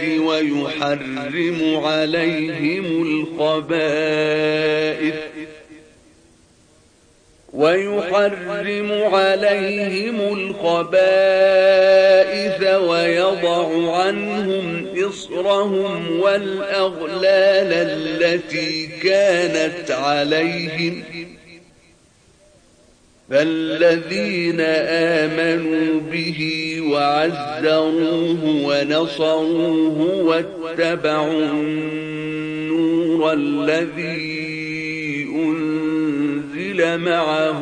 ويحرم عليهم الخبائث ويضع عنهم إصرهم والأغلال التي كانت عليهم فالذين آمنوا به وعزروه ونصروه واتبعوا النور الذي أنزل معه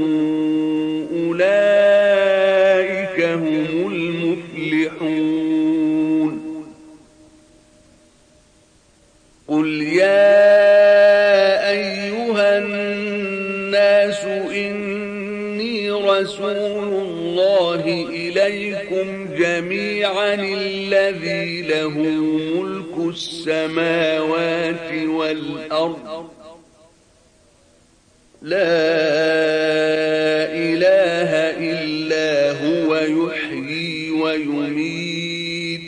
أولئك هم المفلحون. قل قل يا أيها الناس إني رسول الله إليكم جميعا الذي له ملك السماوات والأرض لا إله إلا هو يحيي ويميت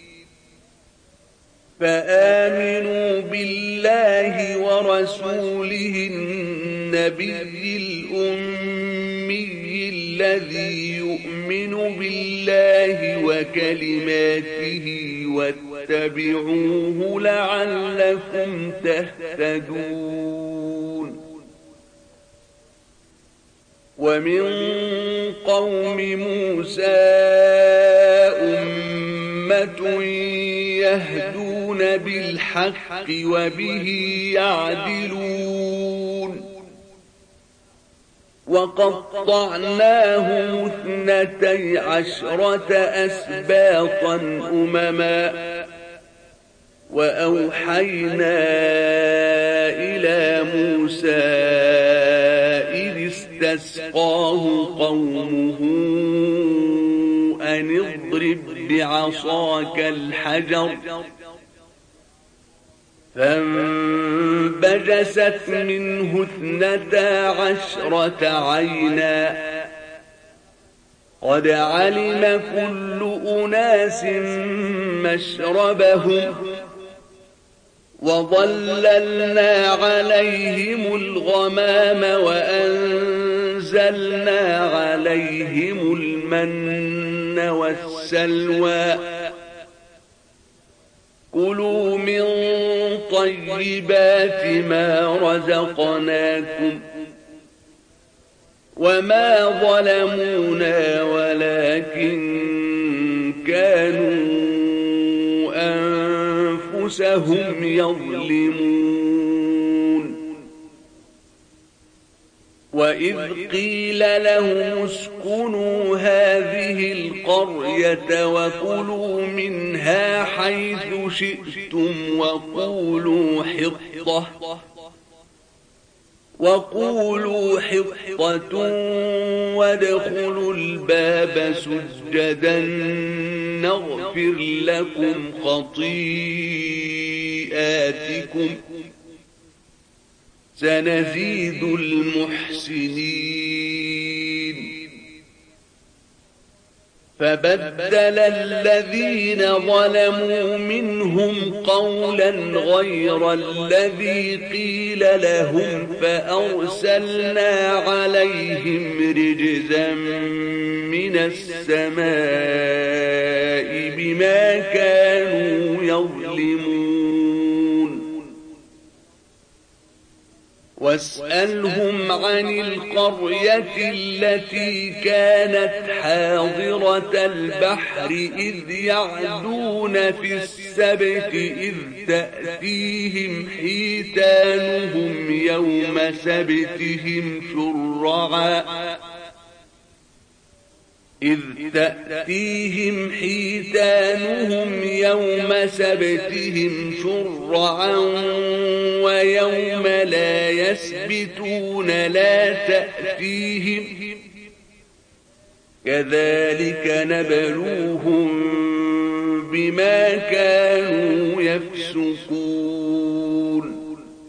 فآمنوا بالله ورسوله النبي الأمي الذي يؤمن بالله وكلماته واتبعوه لعلكم تهتدون ومن قوم موسى أمة يهدون بالحق وبه يعدلون وقطعناهم 12 أسباطا أمما وأوحينا إلى موسى إذ استسقاه قومه أن اضرب بعصاك الحجر فانبجست منه 12 عينا قد علم كل أناس مشربهم وظللنا عليهم الغمام وأنزلنا عليهم المن والسلوى كلوا من طيبات ما رزقناكم وما ظلمونا ولكن كانوا أنفسهم يظلمون وإذ قيل لهم اسكنوا هذه القرية وكلوا منها حيث شئتم وقولوا حطة وادخلوا الباب سجدا نغفر لكم خطيئاتكم سنزيد المحسنين فبدل الذين ظلموا منهم قولا غير الذي قيل لهم فأرسلنا عليهم رجزا من السماء بما كانوا يظلمون واسألهم عن القرية التي كانت حاضرة البحر إذ يعدون في السبت إذ تأتيهم حيتانهم يوم سبتهم شرعا ويوم لا يسبتون لا تأتيهم كذلك نبلوهم بما كانوا يفسقون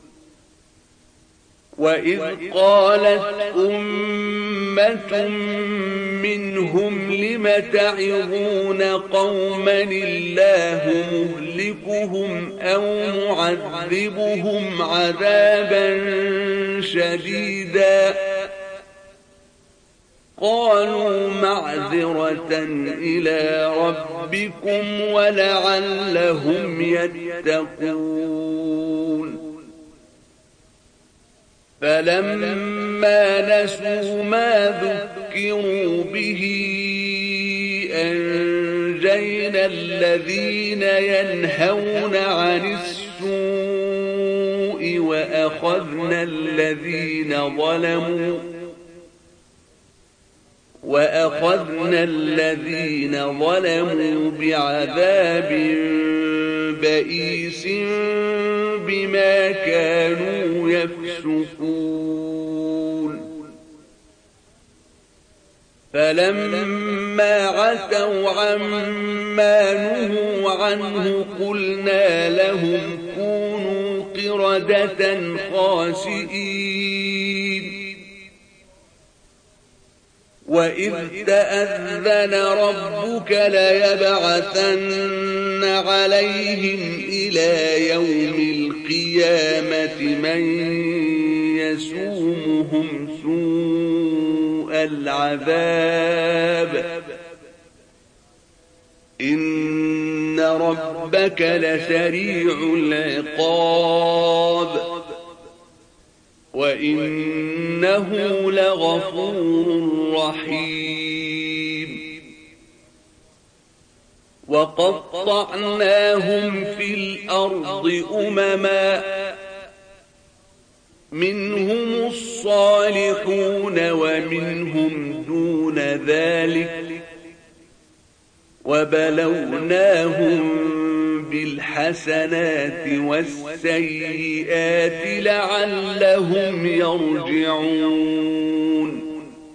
وإذ قالت أمة منهم لم تعظون قوما الله مهلكهم أو معذبهم عذابا شديدا قالوا معذرة إلى ربكم ولعلهم يتقون فلما نسوا ما ذكروا به أنجينا الذين ينهون عن السوء وأخذنا الذين ظلموا بعذاب بئيس بما كانوا يفسقون فلما عتوا عما نهوا عنه قلنا لهم كونوا قردة خاسئين وإذ تأذن ربك ليبعثن عليهم إلى يوم القيامة من يسومهم سوء العذاب إن ربك لسريع العقاب وإنه لغفور رحيم وقطعناهم في الأرض أمما منهم الصالحون ومنهم دون ذلك وبلوناهم بالحسنات والسيئات لعلهم يرجعون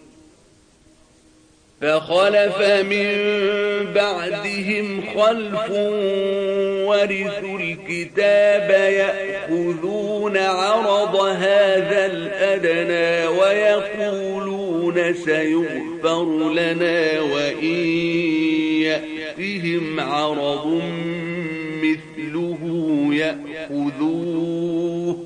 فخلف من بعدهم خلف ورثوا الكتاب يأخذون عرض هذا الأدنى ويقولون سيغفر لنا وإن يأتهم عرض مثله يأخذوه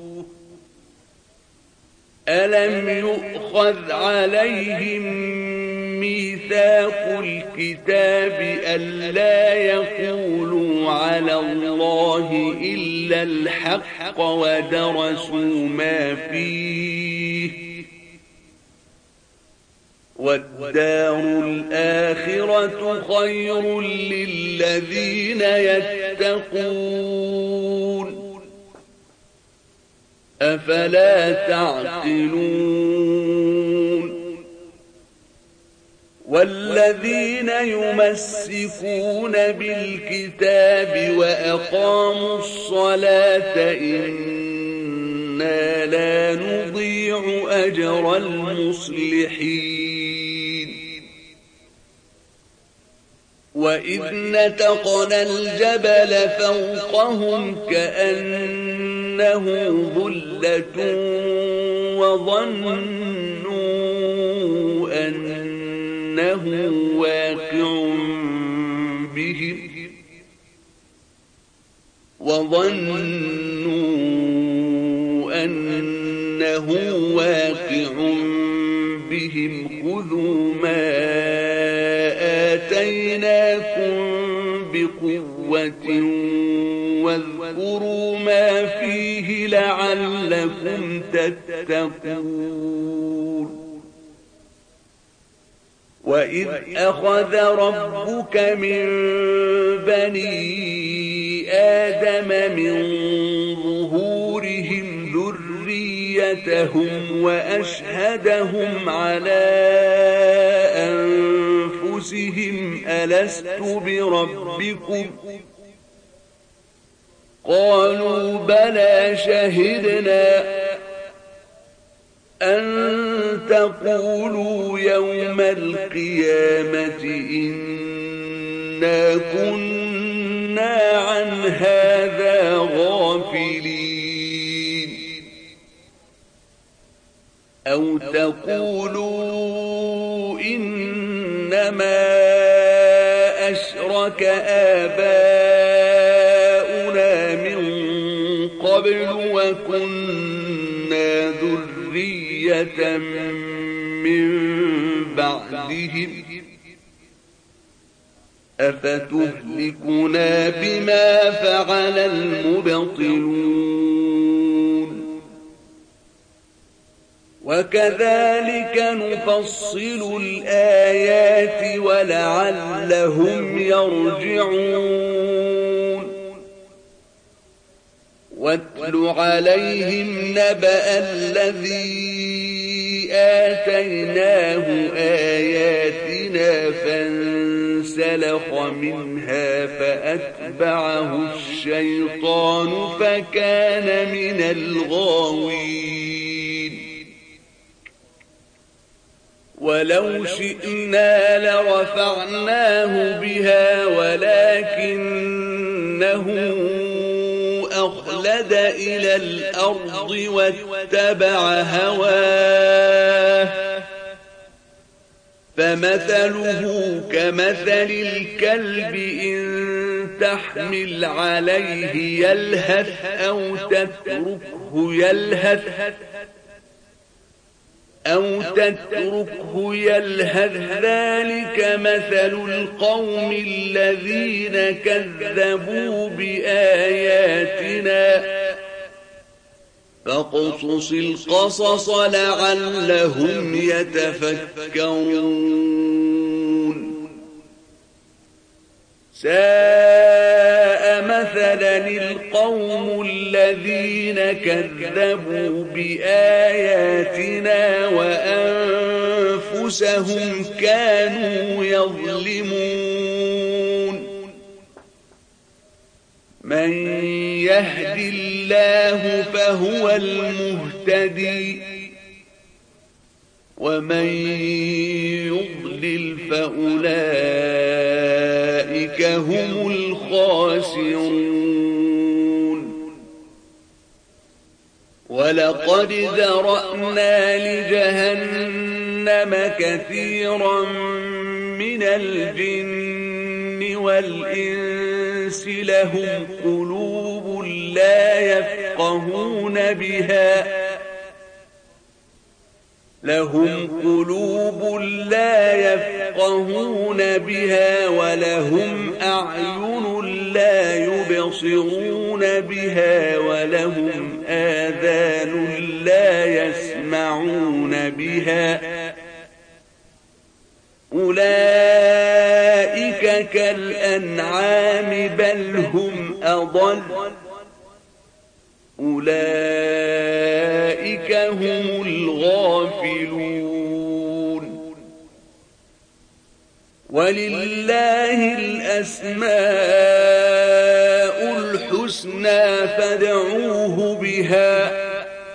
ألم يؤخذ عليهم ميثاق الكتاب ألا يقولوا على الله إلا الحق ودرسوا ما فيه والدار الآخرة خير للذين يتقون أفلا تعقلون والذين يمسكون بالكتاب وأقاموا الصلاة إنا لا نضيع أجر المصلحين وإذ نتقنا الجبل فوقهم كأنه ظلة وظنوا أنه واقع بهم خذوا ما آتيناكم بقوة واذكروا ما فيه لعلكم تتقون وإذ أخذ ربك من بني آدم من ظهورهم ذريتهم وأشهدهم على أنفسهم ألست بربكم قالوا بلى شهدنا أن تقولوا يوم القيامة إنا كنا عن هذا غافلين أو تقولوا إنما أشرك آباؤنا من قبل وكنا ذرية من بعدهم أفتهلكنا بما فعل المبطلون وكذلك نفصل الآيات ولعلهم يرجعون واتل عليهم نبأ الذي آتيناه آياتنا فانسلخ فانسلخ منها فأتبعه الشيطان فكان من الغاوين ولو شئنا لرفعناه بها ولكنه أخلد إلى الأرض واتبع هواه فمثله كمثل الكلب إن تحمل عليه يلهث أو تتركه يلهث ذلك مثل القوم الذين كذبوا بآياتنا فاقصص القصص لعلهم يتفكرون ساء مثلا القوم الذين كذبوا بآياتنا وأنفسهم كانوا يظلمون من يهد الله فهو المهتدي ومن يضلل فأولئك هم الخاسرون ولقد ذرأنا لجهنم كثيرا من الجن والإنس لهم قلوب لا يفقهون بها ولهم أعين لا يبصرون بها ولهم آذان لا يسمعون بها أولئك كالأنعام بل هم أضل أولئك هم الغافلون ولله الأسماء الحسنى فادعوه بها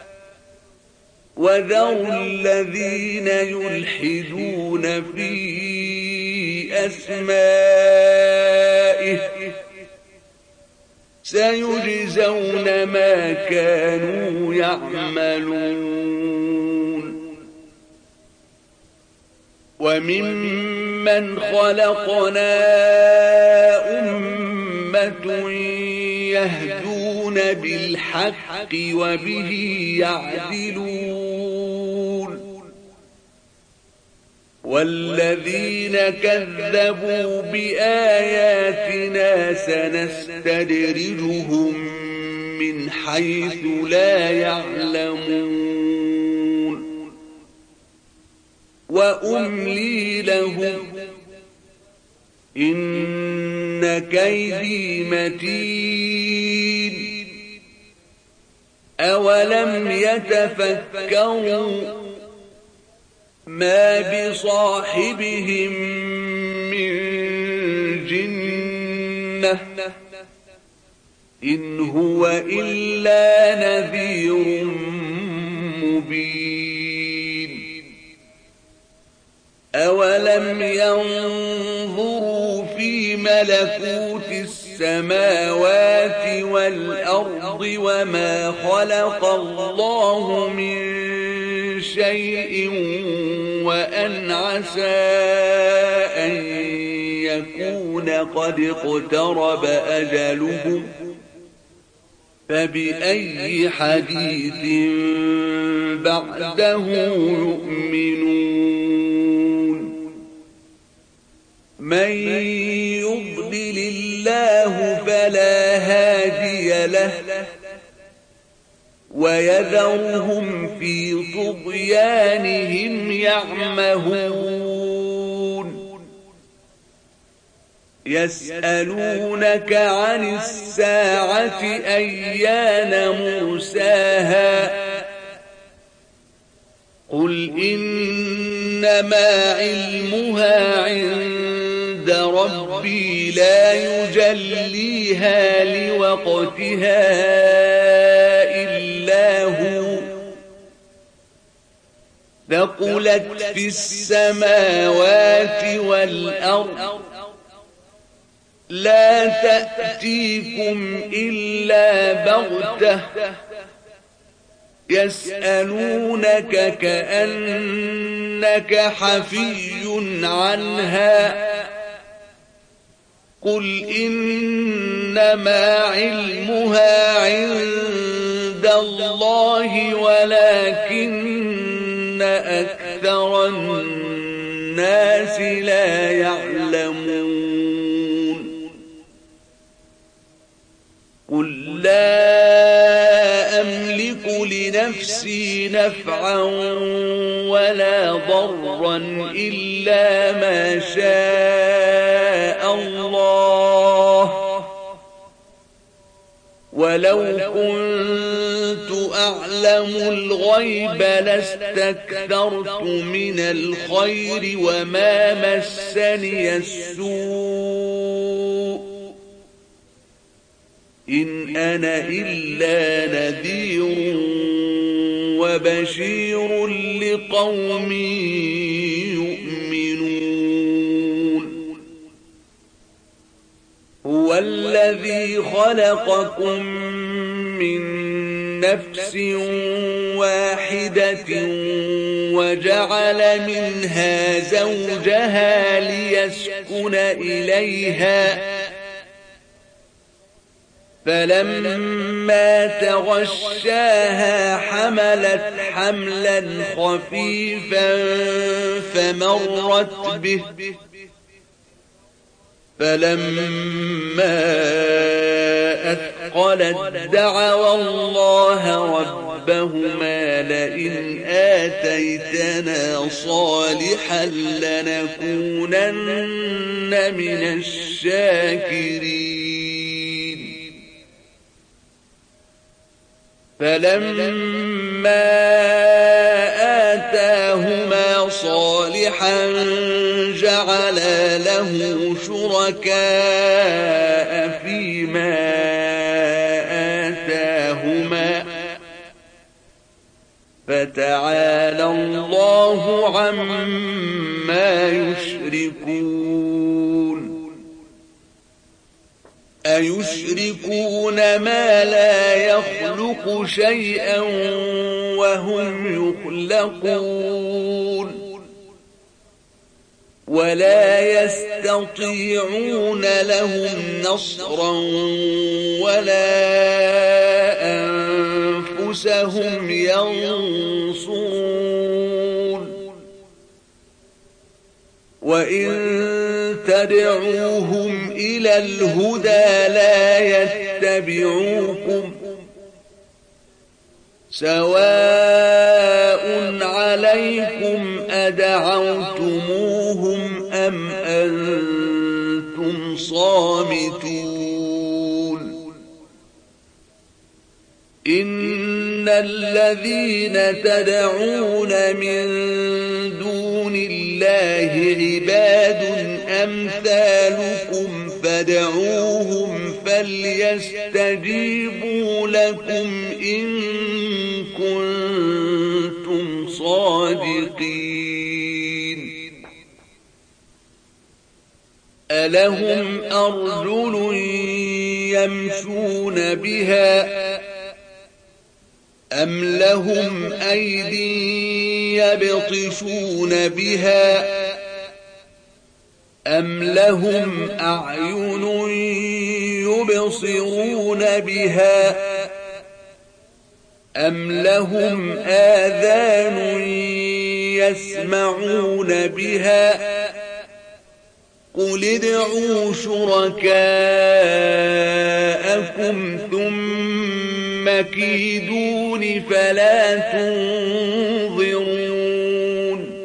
وذروا الذين يلحدون في أسمائه سيجزون ما كانوا يعملون وممن خلقنا أمة يهدون بالحق وبه يعدلون والذين كذبوا بآياتنا سنستدرجهم من حيث لا يعلمون وأملي لهم إن كيدي متين أولم يتفكروا ما بصاحبهم من جنة إن هو إلا نذير مبين أولم ينظروا في ملكوت السماوات والأرض وما خلق الله من شيء وأن عسى أن يكون قد اقترب أجلهم فبأي حديث بعده يؤمنون من يضلل الله فلا هادي له ويذرهم في طغيانهم يعمهون يسألونك عن الساعة أيان مرساها قل إنما علمها عند ربي ربي لا يجليها لوقتها إلا هو ثقلت في السماوات والأرض لا تأتيكم إلا بغتة يسألونك كأنك حفي عنها قل إنما علمها عند الله ولكن أكثر الناس لا يعلمون قل لا أملك لنفسي نفعا ولا ضرا إلا ما شاء الله ولو كنت أعلم الغيب لاستكثرت من الخير وما مسني السوء إن أنا إلا نذير وبشير لقوم يؤمنون هو الذي خلقكم من نفس واحدة وجعل منها زوجها ليسكن إليها فلما تغشاها حملت حملا خفيفا فمرت به فلما أثقلت دعوا الله ربهما لئن آتيتنا صالحا لنكونن من الشاكرين فلما آتاهما صالحا جعلا له شركاء فيما آتاهما فتعالى الله عما يشركون أيشركون ما لا يخلق شيئا وهم يخلقون ولا يستطيعون لهم نصرا ولا أنفسهم ينصرون وإن تدعوهم إلى الهدى لا يتبعوكم سواء عليكم أدعوتموهم أم أنتم صامتون إن الذين تدعون من دون الله عباد أمثالكم فادعوهم فليستجيبوا لكم إن كنتم صادقين ألهم أرجل يمشون بها أم لهم أيدي يبطشون بها أم لهم أعين يبصرون بها أم لهم آذان يسمعون بها قل ادعوا شركاءكم ثم كيدون فلا تنظرون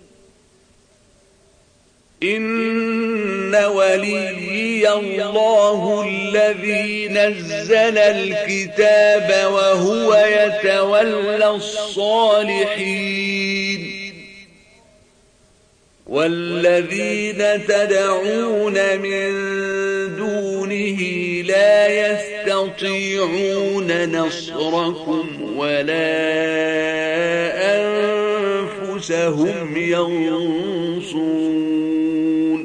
إن وليي الله الذي نزل الكتاب وهو يتولى الصالحين والذين تدعون من دونه لا يستطيعون نصركم ولا أنفسهم ينصرون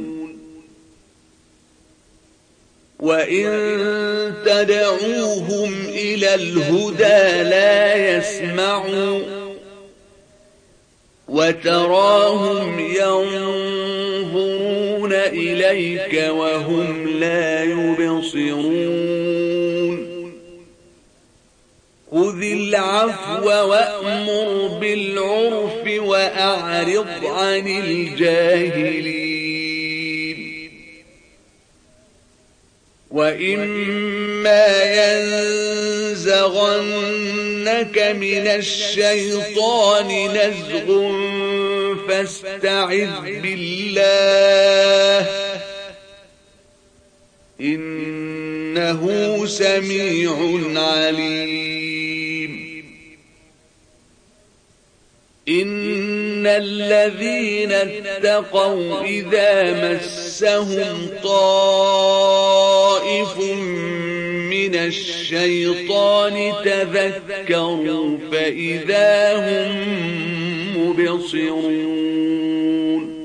وإن تدعوهم إلى الهدى لا يسمعوا وتراهم ينظرون إليك وهم لا يبصرون خذ العفو وأمر بالعرف وأعرض عن الجاهلين وإما ينزغنك من الشيطان نزغ فاستعذ بالله إنه سميع عليم إن الذين اتقوا إذا مسهم طائف من الشيطان تذكروا فإذا هم مبصرون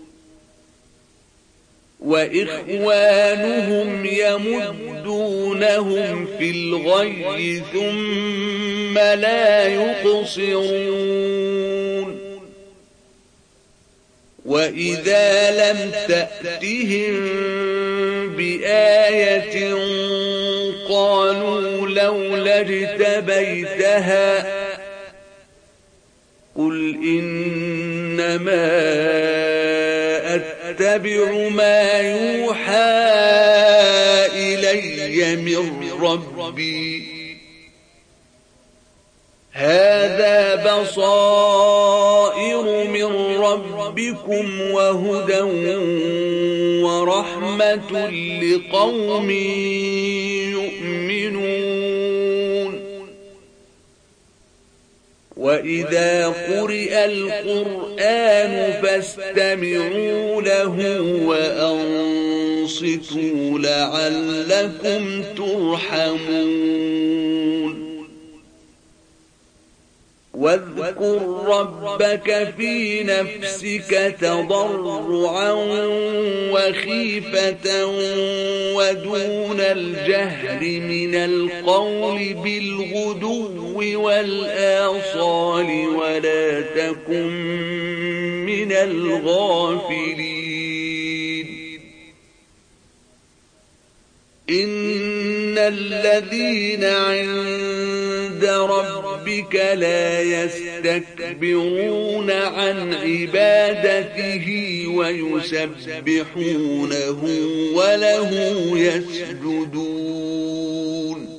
وإخوانهم يمدونهم في الغي ثم لا يقصرون وإذا لم تأتهم بآية قالوا لولا اجتبيتها قل إنما أتبع ما يوحى إلي من ربي هذا بصائر من ربكم وهدى ورحمة لقوم يؤمنون وإذا قرئ القرآن فاستمعوا له وأنصتوا لعلكم ترحمون واذكر ربك في نفسك تضرعا وخيفة ودون الجهر من القول بالغدو والآصال ولا تكن من الغافلين إن الذين عند ربك لا يستكبرون عن عبادته ويسبحونه وله يسجدون